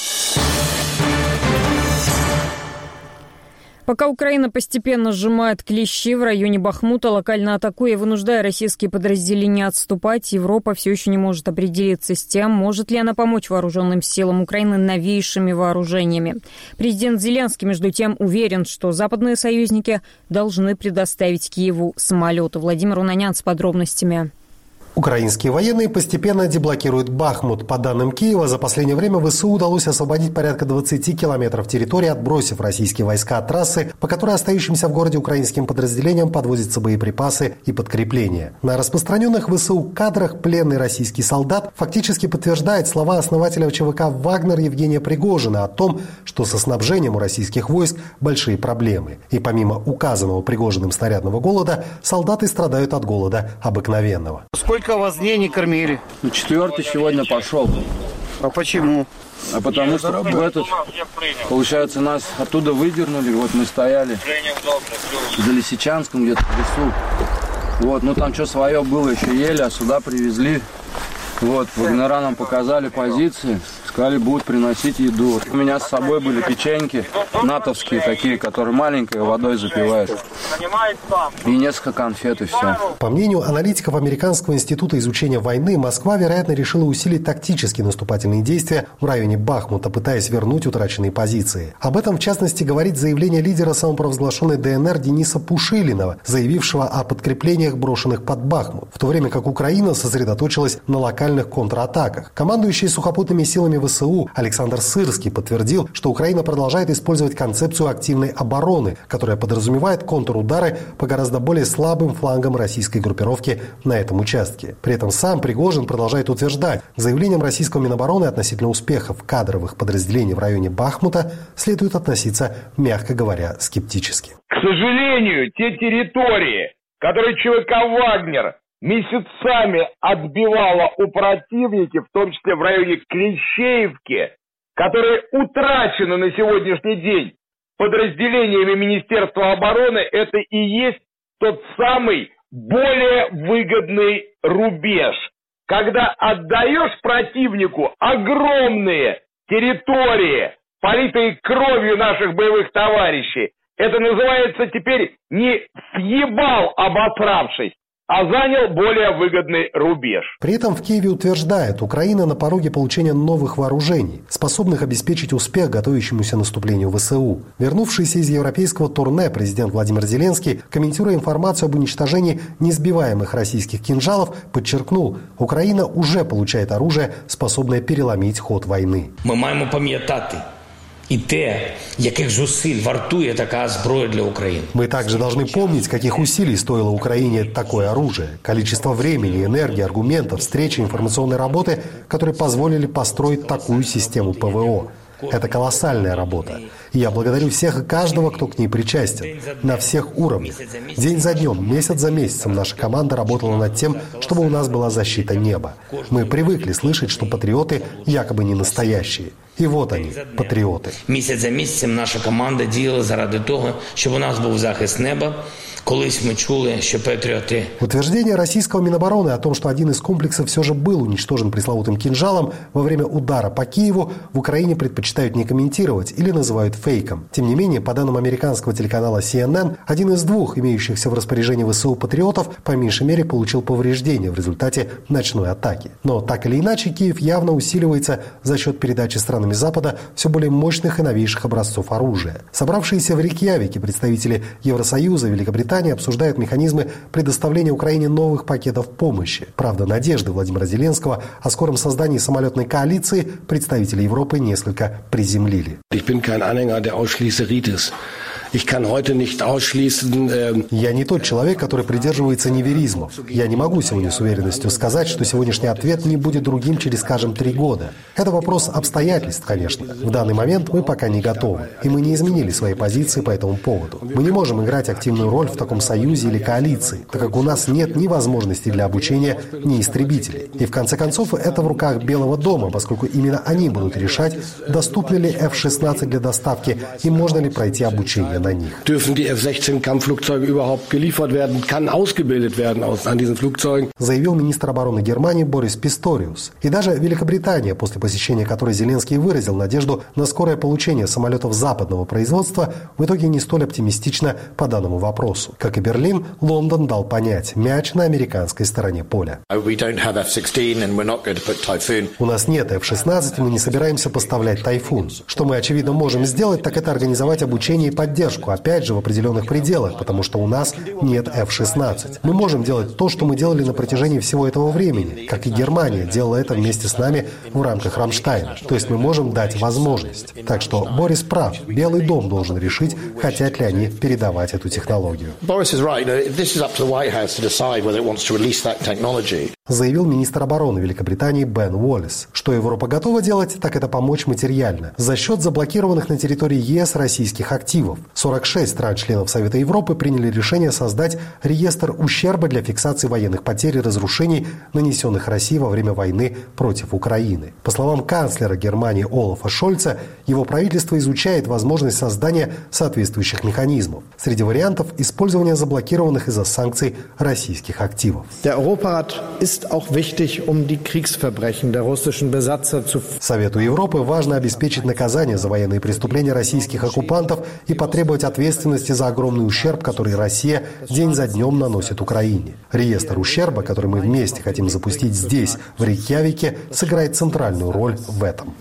Пока Украина постепенно сжимает клещи в районе Бахмута, локально атакуя и вынуждая российские подразделения отступать, Европа все еще не может определиться с тем, может ли она помочь вооруженным силам Украины новейшими вооружениями. Президент Зеленский, между тем, уверен, что западные союзники должны предоставить Киеву самолеты. Владимир Унанян с подробностями. Украинские военные постепенно деблокируют Бахмут. По данным Киева, за последнее время ВСУ удалось освободить порядка 20 километров территории, отбросив российские войска от трассы, по которой остающимся в городе украинским подразделениям подвозятся боеприпасы и подкрепления. На распространенных в ВСУ кадрах пленный российский солдат фактически подтверждает слова основателя ЧВК «Вагнер» Евгения Пригожина о том, что со снабжением у российских войск большие проблемы. И помимо указанного Пригожиным снарядного голода, солдаты страдают от голода обыкновенного. Сколько вас дней не кормили? 4-й сегодня пошел. А почему? А потому что получается, нас оттуда выдернули. Вот мы стояли за Лисичанском где-то в лесу. Вот, ну там что свое было, еще ели, а сюда привезли. Вот, Вагнера нам показали позиции, сказали, будут приносить еду. У меня с собой были печеньки натовские такие, которые маленькие, водой запивают. И несколько конфет, и все. По мнению аналитиков Американского института изучения войны, Москва, вероятно, решила усилить тактические наступательные действия в районе Бахмута, пытаясь вернуть утраченные позиции. Об этом, в частности, говорит заявление лидера самопровозглашенной ДНР Дениса Пушилинова, заявившего о подкреплениях, брошенных под Бахмут, в то время как Украина сосредоточилась на локальных контратаках. Командующий сухопутными силами ВСУ Александр Сырский подтвердил, что Украина продолжает использовать концепцию активной обороны, которая подразумевает контрудары по гораздо более слабым флангам российской группировки на этом участке. При этом сам Пригожин продолжает утверждать, к заявлениям российского Минобороны относительно успехов кадровых подразделений в районе Бахмута следует относиться, мягко говоря, скептически. К сожалению, те территории, которые ЧВК «Вагнер» месяцами отбивала у противника, в том числе в районе Клещеевки, которые утрачены на сегодняшний день подразделениями Министерства обороны, это и есть тот самый более выгодный рубеж. Когда отдаешь противнику огромные территории, политые кровью наших боевых товарищей, это называется теперь не съебал, обосравшись, а занял более выгодный рубеж. При этом в Киеве утверждают, Украина на пороге получения новых вооружений, способных обеспечить успех готовящемуся наступлению ВСУ. Вернувшийся из европейского турне президент Владимир Зеленский, комментируя информацию об уничтожении несбиваемых российских кинжалов, подчеркнул, Украина уже получает оружие, способное переломить ход войны. Мы маємо пам'ятати и те, яких зусиль вартує така зброя для Украины. Мы также должны помнить, каких усилий стоило Украине такое оружие. Количество времени, энергии, аргументов, встречи, информационной работы, которые позволили построить такую систему ПВО. Это колоссальная работа. И я благодарю всех и каждого, кто к ней причастен, на всех уровнях. День за днем, месяц за месяцем наша команда работала над тем, чтобы у нас была защита неба. Мы привыкли слышать, что патриоты якобы не настоящие. І от они, патріоти. Місяць за місяцем наша команда діяла заради того, щоб у нас був захист неба. Колись мы чули, что патриоты... Утверждение российского Минобороны о том, что один из комплексов все же был уничтожен пресловутым кинжалом во время удара по Киеву, в Украине предпочитают не комментировать или называют фейком. Тем не менее, по данным американского телеканала CNN, один из двух имеющихся в распоряжении ВСУ патриотов по меньшей мере получил повреждения в результате ночной атаки. Но так или иначе, Киев явно усиливается за счет передачи странами Запада все более мощных и новейших образцов оружия. Собравшиеся в Рейкьявике представители Евросоюза, Великобритании обсуждают механизмы предоставления Украине новых пакетов помощи. Правда, надежды Владимира Зеленского о скором создании самолетной коалиции представители Европы несколько приземлили. Я не тот человек, который придерживается неверизмов. Я не могу сегодня с уверенностью сказать, что сегодняшний ответ не будет другим через, скажем, 3 года. Это вопрос обстоятельств, конечно. В данный момент мы пока не готовы. И мы не изменили свои позиции по этому поводу. Мы не можем играть активную роль в таком союзе или коалиции, так как у нас нет ни возможностей для обучения, ни истребителей. И в конце концов, это в руках Белого дома, поскольку именно они будут решать, доступны ли F-16 для доставки и можно ли пройти обучение на них. Dürfen die F-16-Kampfflugzeuge überhaupt geliefert werden? Kann ausgebildet werden an diesen Flugzeugen? Заявил министр обороны Германии Борис Писториус. И даже Великобритания, после посещения которой Зеленский выразил надежду на скорое получение самолетов западного производства, в итоге не столь оптимистично по данному вопросу. Как и Берлин, Лондон дал понять, мяч на американской стороне поля. У нас нет F-16, мы не собираемся поставлять «Тайфун». Что мы, очевидно, можем сделать, так это организовать обучение и поддержку, опять же, в определенных пределах, потому что у нас нет F-16. Мы можем делать то, что мы делали на протяжении всего этого времени, как и Германия делала это вместе с нами в рамках Рамштайна. То есть мы можем дать возможность. Так что Борис прав. Белый дом должен решить, хотят ли они передавать эту технологию. Заявил министр обороны Великобритании Бен Уоллес. Что Европа готова делать, так это помочь материально. За счет заблокированных на территории ЕС российских активов. 46 стран-членов Совета Европы приняли решение создать реестр ущерба для фиксации военных потерь и разрушений, нанесенных России во время войны против Украины. По словам канцлера Германии Олафа Шольца, его правительство изучает возможность создания соответствующих механизмов. Среди вариантов – использование заблокированных из-за санкций российских активов. Совету Европы важно обеспечить наказание за военные преступления российских оккупантов и потребовать ответственности за огромный ущерб, который Россия день за днем наносит Украине. Реестр ущерба, который мы вместе хотим запустить здесь, в Рейкьявике, сыграет центральную роль в этом.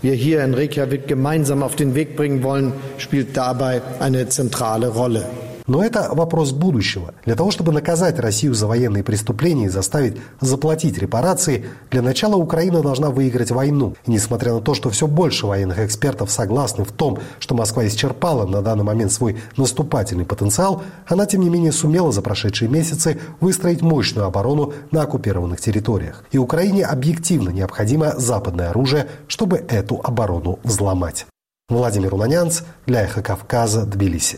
Но это вопрос будущего. Для того, чтобы наказать Россию за военные преступления и заставить заплатить репарации, для начала Украина должна выиграть войну. И несмотря на то, что все больше военных экспертов согласны в том, что Москва исчерпала на данный момент свой наступательный потенциал, она, тем не менее, сумела за прошедшие месяцы выстроить мощную оборону на оккупированных территориях. И Украине объективно необходимо западное оружие, чтобы эту оборону взломать. Владимир Унанянц для «Эхо Кавказа», Тбилиси.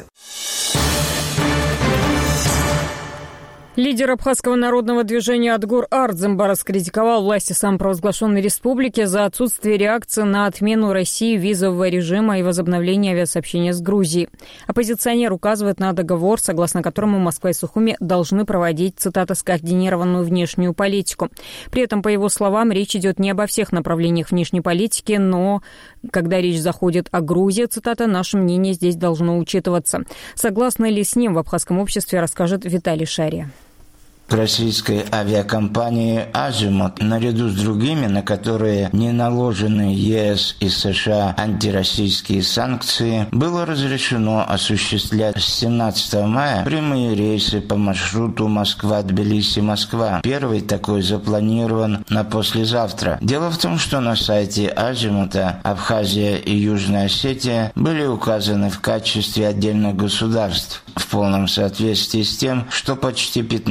Лидер абхазского народного движения «Отгор» Ардземба раскритиковал власти самопровозглашенной республики за отсутствие реакции на отмену России визового режима и возобновление авиасообщения с Грузией. Оппозиционер указывает на договор, согласно которому Москва и Сухуми должны проводить, цитата, «скоординированную внешнюю политику». При этом, по его словам, речь идет не обо всех направлениях внешней политики, но когда речь заходит о Грузии, цитата, «наше мнение здесь должно учитываться». Согласны ли с ним в абхазском обществе, расскажет Виталий Шария. Российской авиакомпании «Азимут», наряду с другими, на которые не наложены ЕС и США антироссийские санкции, было разрешено осуществлять с 17 мая прямые рейсы по маршруту Москва-Тбилиси-Москва. Первый такой запланирован на послезавтра. Дело в том, что на сайте «Азимута» Абхазия и Южная Осетия были указаны в качестве отдельных государств в полном соответствии с тем, что почти 15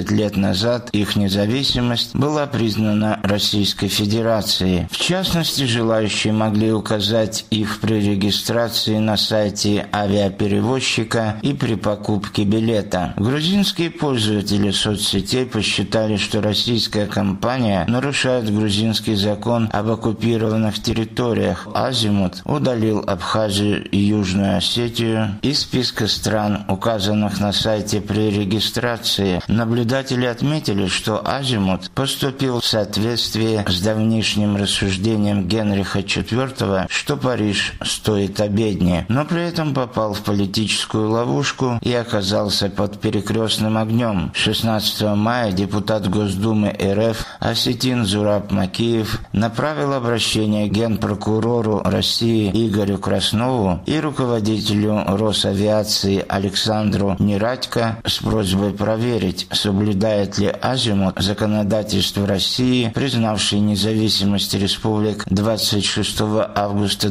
30 лет назад их независимость была признана Российской Федерацией. В частности, желающие могли указать их при регистрации на сайте авиаперевозчика и при покупке билета. Грузинские пользователи соцсетей посчитали, что российская компания нарушает грузинский закон об оккупированных территориях. Азимут удалил Абхазию и Южную Осетию из списка стран, указанных на сайте при регистрации. Наблюдатели отметили, что Азимут поступил в соответствии с давнишним рассуждением Генриха IV, что Париж стоит обедни, но при этом попал в политическую ловушку и оказался под перекрестным огнем. 16 мая депутат Госдумы РФ Осетин Зураб Макеев направил обращение генпрокурору России Игорю Краснову и руководителю Росавиации Александру Нерадько с просьбой проверить, соблюдает ли Азимут законодательство России, признавший независимость республик 26 августа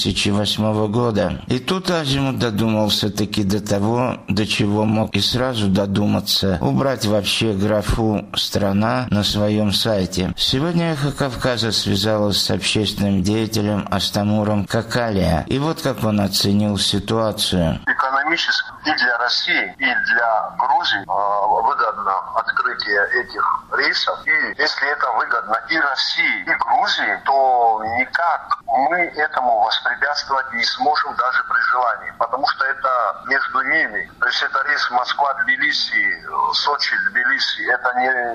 2008 года. И тут Азимут додумался таки до того, до чего мог и сразу додуматься – убрать вообще графу «Страна» на своем сайте. Сегодня «Эхо Кавказа» связалась с общественным деятелем Астамуром Какалия. И вот как он оценил ситуацию. Экономически и для России, и для Грузии выгодно открытие этих рейсов. И если это выгодно и России, и Грузии, то никак мы этому воспрепятствовать не сможем даже при желании, потому что это между ними. То есть это рейс Москва-Тбилиси, Сочи-Тбилиси, это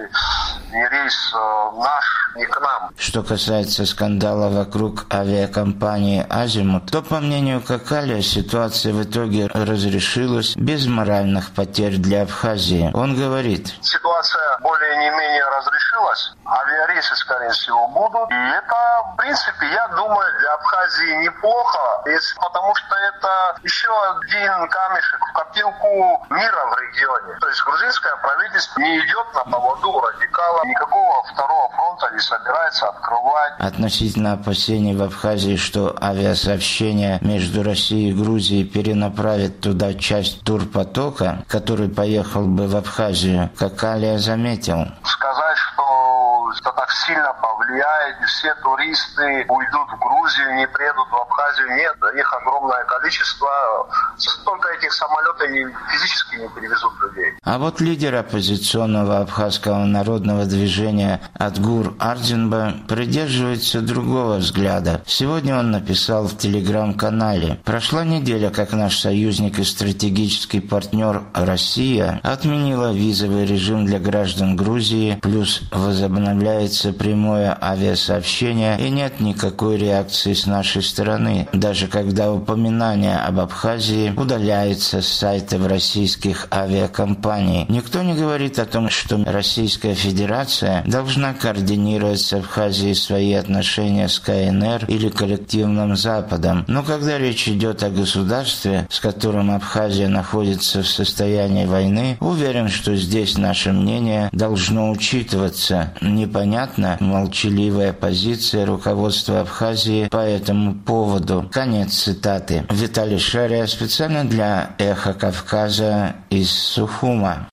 не рейс наш, не к нам. Что касается скандала вокруг авиакомпании «Азимут», то, по мнению Какалия, ситуация в итоге разрешилась без моральных потерь для Абхазии. Он говорит: ситуация более-не-менее разрешилась, авиарейсы, скорее всего, будут. И это, в принципе, я думаю, для Абхазии неплохо, потому что это еще один камешек в копилку мира в регионе. То есть грузинское правительство не идет на поводу радикалов, никакого второго фронта не собирается открывать. Относительно опасений в Абхазии, что авиасообщение между Россией и Грузией перенаправит туда часть турпотока, который поехал бы в Абхазию, Какалия заметил. Сказать, что это так сильно повлияет, и все туристы уйдут в Грузию, не приедут в Абхазию, нет, их огромное количество, столько этих самолетов физически не перевезут людей. А вот лидер оппозиционного абхазского народного движения Адгур Ардинба придерживается другого взгляда. Сегодня он написал в телеграм-канале: «Прошла неделя, как наш союзник и стратегический партнер Россия отменила визовый режим для граждан Грузии, плюс возобновляется прямое авиасообщение, и нет никакой реакции с нашей стороны, даже когда упоминание об Абхазии удаляется с сайтов российских авиакомпаний. Никто не говорит о том, что Российская Федерация должна координировать с Абхазией свои отношения с КНР или коллективным Западом. Но когда речь идет о государстве, с которым Абхазия находится в состоянии войны, уверен, что здесь наше мнение должно учитываться. Непонятна молчаливая позиция руководства Абхазии по этому поводу». Конец цитаты. Виталий Шария специально для «Эхо Кавказа» из Сухума.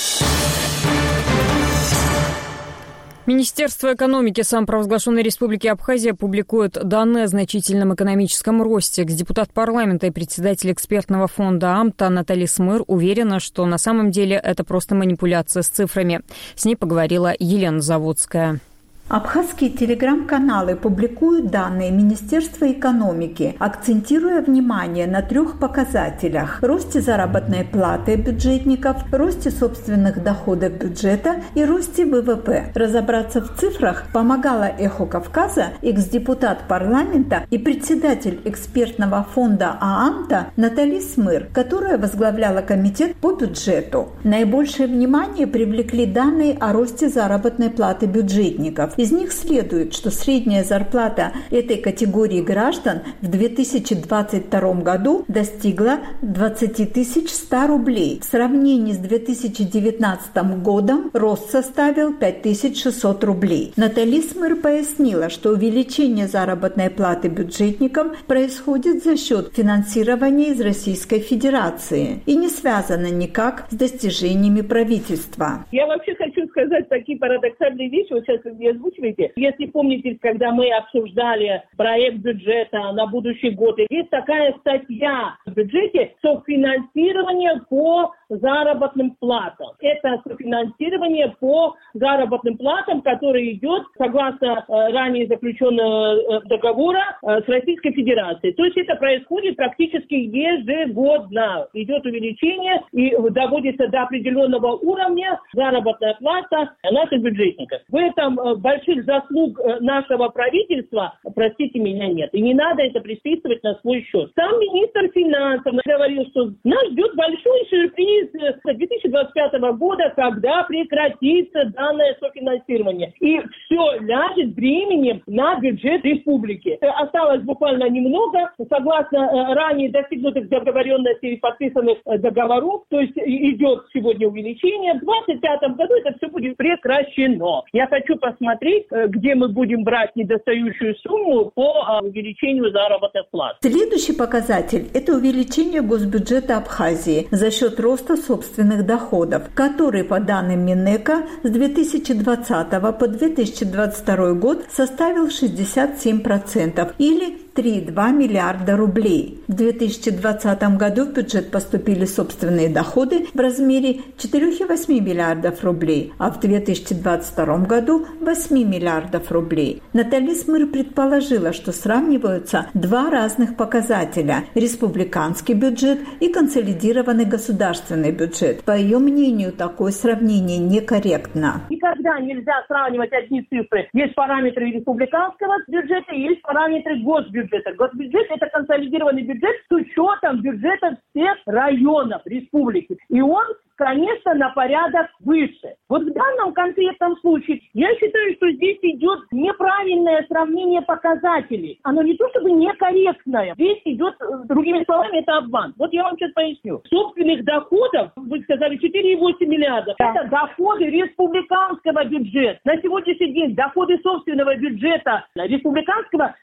Министерство экономики самопровозглашенной Республики Абхазия публикует данные о значительном экономическом росте. Депутат парламента и председатель экспертного фонда АМТА Натали Смыр уверена, что на самом деле это просто манипуляция с цифрами. С ней поговорила Елена Заводская. Абхазские телеграм-каналы публикуют данные Министерства экономики, акцентируя внимание на 3 показателях – росте заработной платы бюджетников, росте собственных доходов бюджета и росте ВВП. Разобраться в цифрах помогала «Эхо Кавказа» экс-депутат парламента и председатель экспертного фонда ААМТА Натали Смыр, которая возглавляла комитет по бюджету. Наибольшее внимание привлекли данные о росте заработной платы бюджетников. Из них следует, что средняя зарплата этой категории граждан в 2022 году достигла 20 100 рублей. В сравнении с 2019 годом рост составил 5600 рублей. Натали Смыр пояснила, что увеличение заработной платы бюджетникам происходит за счет финансирования из Российской Федерации и не связано никак с достижениями правительства. Я вообще хочу сказать такие парадоксальные вещи, вот сейчас вы мне озвучиваете. Если помните, когда мы обсуждали проект бюджета на будущий год, есть такая статья в бюджете софинансирование по заработным платам. Это софинансирование по заработным платам, которое идет согласно ранее заключенного договора с Российской Федерацией. То есть это происходит практически ежегодно. Идет увеличение и доводится до определенного уровня заработная плата наших бюджетников. В этом больших заслуг нашего правительства, простите меня, нет. И не надо это приписывать на свой счет. Сам министр финансов говорил, что нас ждет большой сюрприз 2025 года, когда прекратится данное софинансирование. И все ляжет бременем на бюджет республики. Осталось буквально немного. Согласно ранее достигнутых договоренностей и подписанных договоров, то есть идет сегодня увеличение. В 2025 году это все будет прекращено. Я хочу посмотреть, где мы будем брать недостающую сумму по увеличению заработных плат. Следующий показатель – это увеличение госбюджета Абхазии за счет роста собственных доходов, который, по данным Минэка, с 2020 по 2022 год составил 67% или 3,2 миллиарда рублей. В 2020 году в бюджет поступили собственные доходы в размере 4,8 миллиардов рублей, а в 2022 году 8 миллиардов рублей. Натали Смыр предположила, что сравниваются два разных показателя – республиканский бюджет и консолидированный государственный бюджет. По ее мнению, такое сравнение некорректно. Никогда нельзя сравнивать одни цифры. Есть параметры республиканского бюджета и есть параметры госбюджета. Госбюджет – это консолидированный бюджет с учетом бюджета всех районов республики. И он, конечно, на порядок выше. Вот в данном конкретном случае я считаю, что здесь идет неправильное сравнение показателей. Оно не то чтобы некорректное. Здесь идет, другими словами, это обман. Вот я вам сейчас поясню. Собственных доходов, вы сказали, 4,8 миллиардов. Да. Это доходы республиканского бюджета. На сегодняшний день доходы собственного бюджета республиканского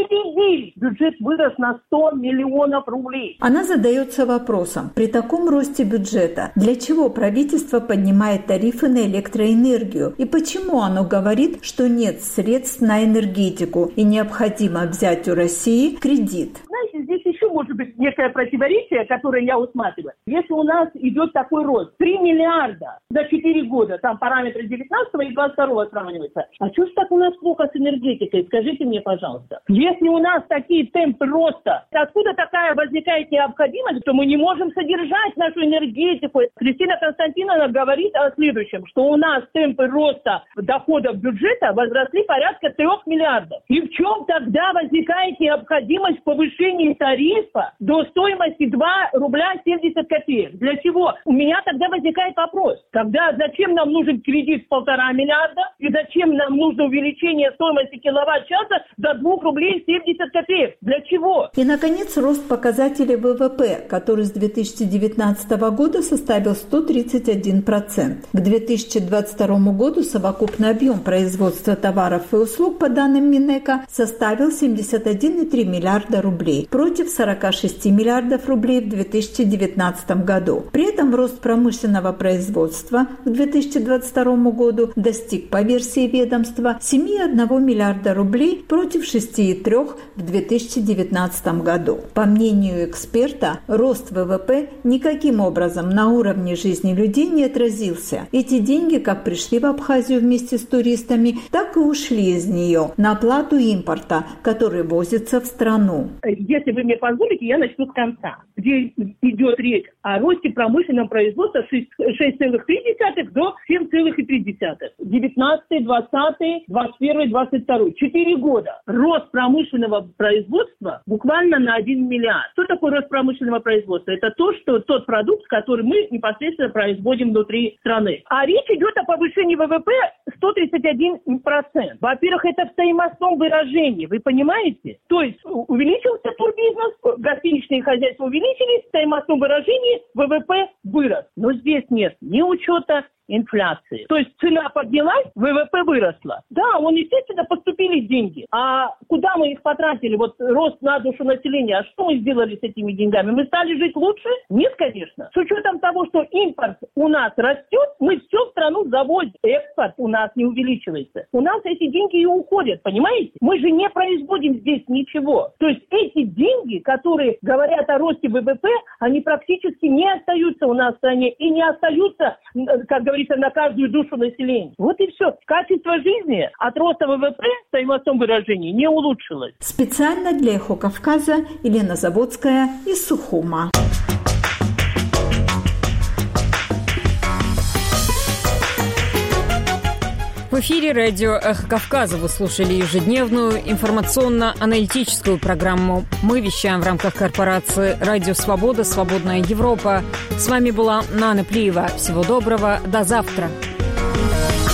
4,9. Бюджет вырос на 100 миллионов рублей. Она задается вопросом, при таком росте бюджета, для чего правительство поднимает тарифы на электроэнергию и почему оно говорит, что нет средств на энергетику и необходимо взять у России кредит? Знаете, здесь еще может быть некое противоречие, которое я усматриваю. Если у нас идет такой рост, 3 миллиарда за 4 года, там параметры 19 и 22 сравниваются, а что ж так у нас плохо с энергетикой? Скажите мне, пожалуйста. Если у нас такие темпы роста, откуда такая возникает необходимость, что мы не можем содержать нашу энергетику? Кристина Константиновна говорит о следующем, что у нас темпы роста доходов бюджета возросли порядка 3 миллиардов. И в чем тогда возникает необходимость повышения тарифа до стоимости 2 рубля 70 копеек? Для чего? У меня тогда возникает вопрос. Тогда зачем нам нужен кредит в 1,5 миллиарда? И зачем нам нужно увеличение стоимости киловатт-часа до 2 рублей 70 копеек? Для чего? И, наконец, рост показателей ВВП, который с 2019 года составил 131%. К 2022 году совокупный объем производства товаров и услуг, по данным Минэка, составил 71,3 миллиарда рублей против 46 миллиардов рублей в 2019 году. При этом рост промышленного производства к 2022 году достиг, по версии ведомства, 7,1 миллиарда рублей против 6,3 в 2019 году. По мнению эксперта, рост ВВП никаким образом на уровне жизни людей не отразился. Эти деньги как пришли в Абхазию вместе с туристами, так и ушли из нее на оплату импорта, который возится в страну. Если вы мне позволите, позволите, я начну с конца, где идет речь о росте промышленного производства с 6,3 до 7,3. 19, 20, 21, 22. 4 года. Рост промышленного производства буквально на 1 миллиард. Что такое рост промышленного производства? Это тот продукт, который мы непосредственно производим внутри страны. А речь идет о повышении ВВП 131%. Во-первых, это в стоимостном выражении. Вы понимаете? То есть увеличился турбизнес, гостиничные хозяйства увеличились, в стоимостном выражении ВВП вырос. Но здесь нет ни учета инфляции. То есть цена поднялась, ВВП выросла. Да, естественно, поступили деньги. А куда мы их потратили? Вот рост на душу населения. А что мы сделали с этими деньгами? Мы стали жить лучше? Нет, конечно. С учетом того, что импорт у нас растет, мы все в страну завозим. Экспорт у нас не увеличивается. У нас эти деньги и уходят, понимаете? Мы же не производим здесь ничего. То есть эти деньги, которые говорят о росте ВВП, они практически не остаются у нас в стране и не остаются, как говорится, на каждую душу населения. Вот и все. Качество жизни от роста ВВП в стоимостном выражении не улучшилось. Специально для «Эхо Кавказа» Елена Заводская из Сухума. В эфире радио «Эхо Кавказа» вы слушали ежедневную информационно-аналитическую программу. Мы вещаем в рамках корпорации «Радио Свобода. Свободная Европа». С вами была Нана Плиева. Всего доброго. До завтра.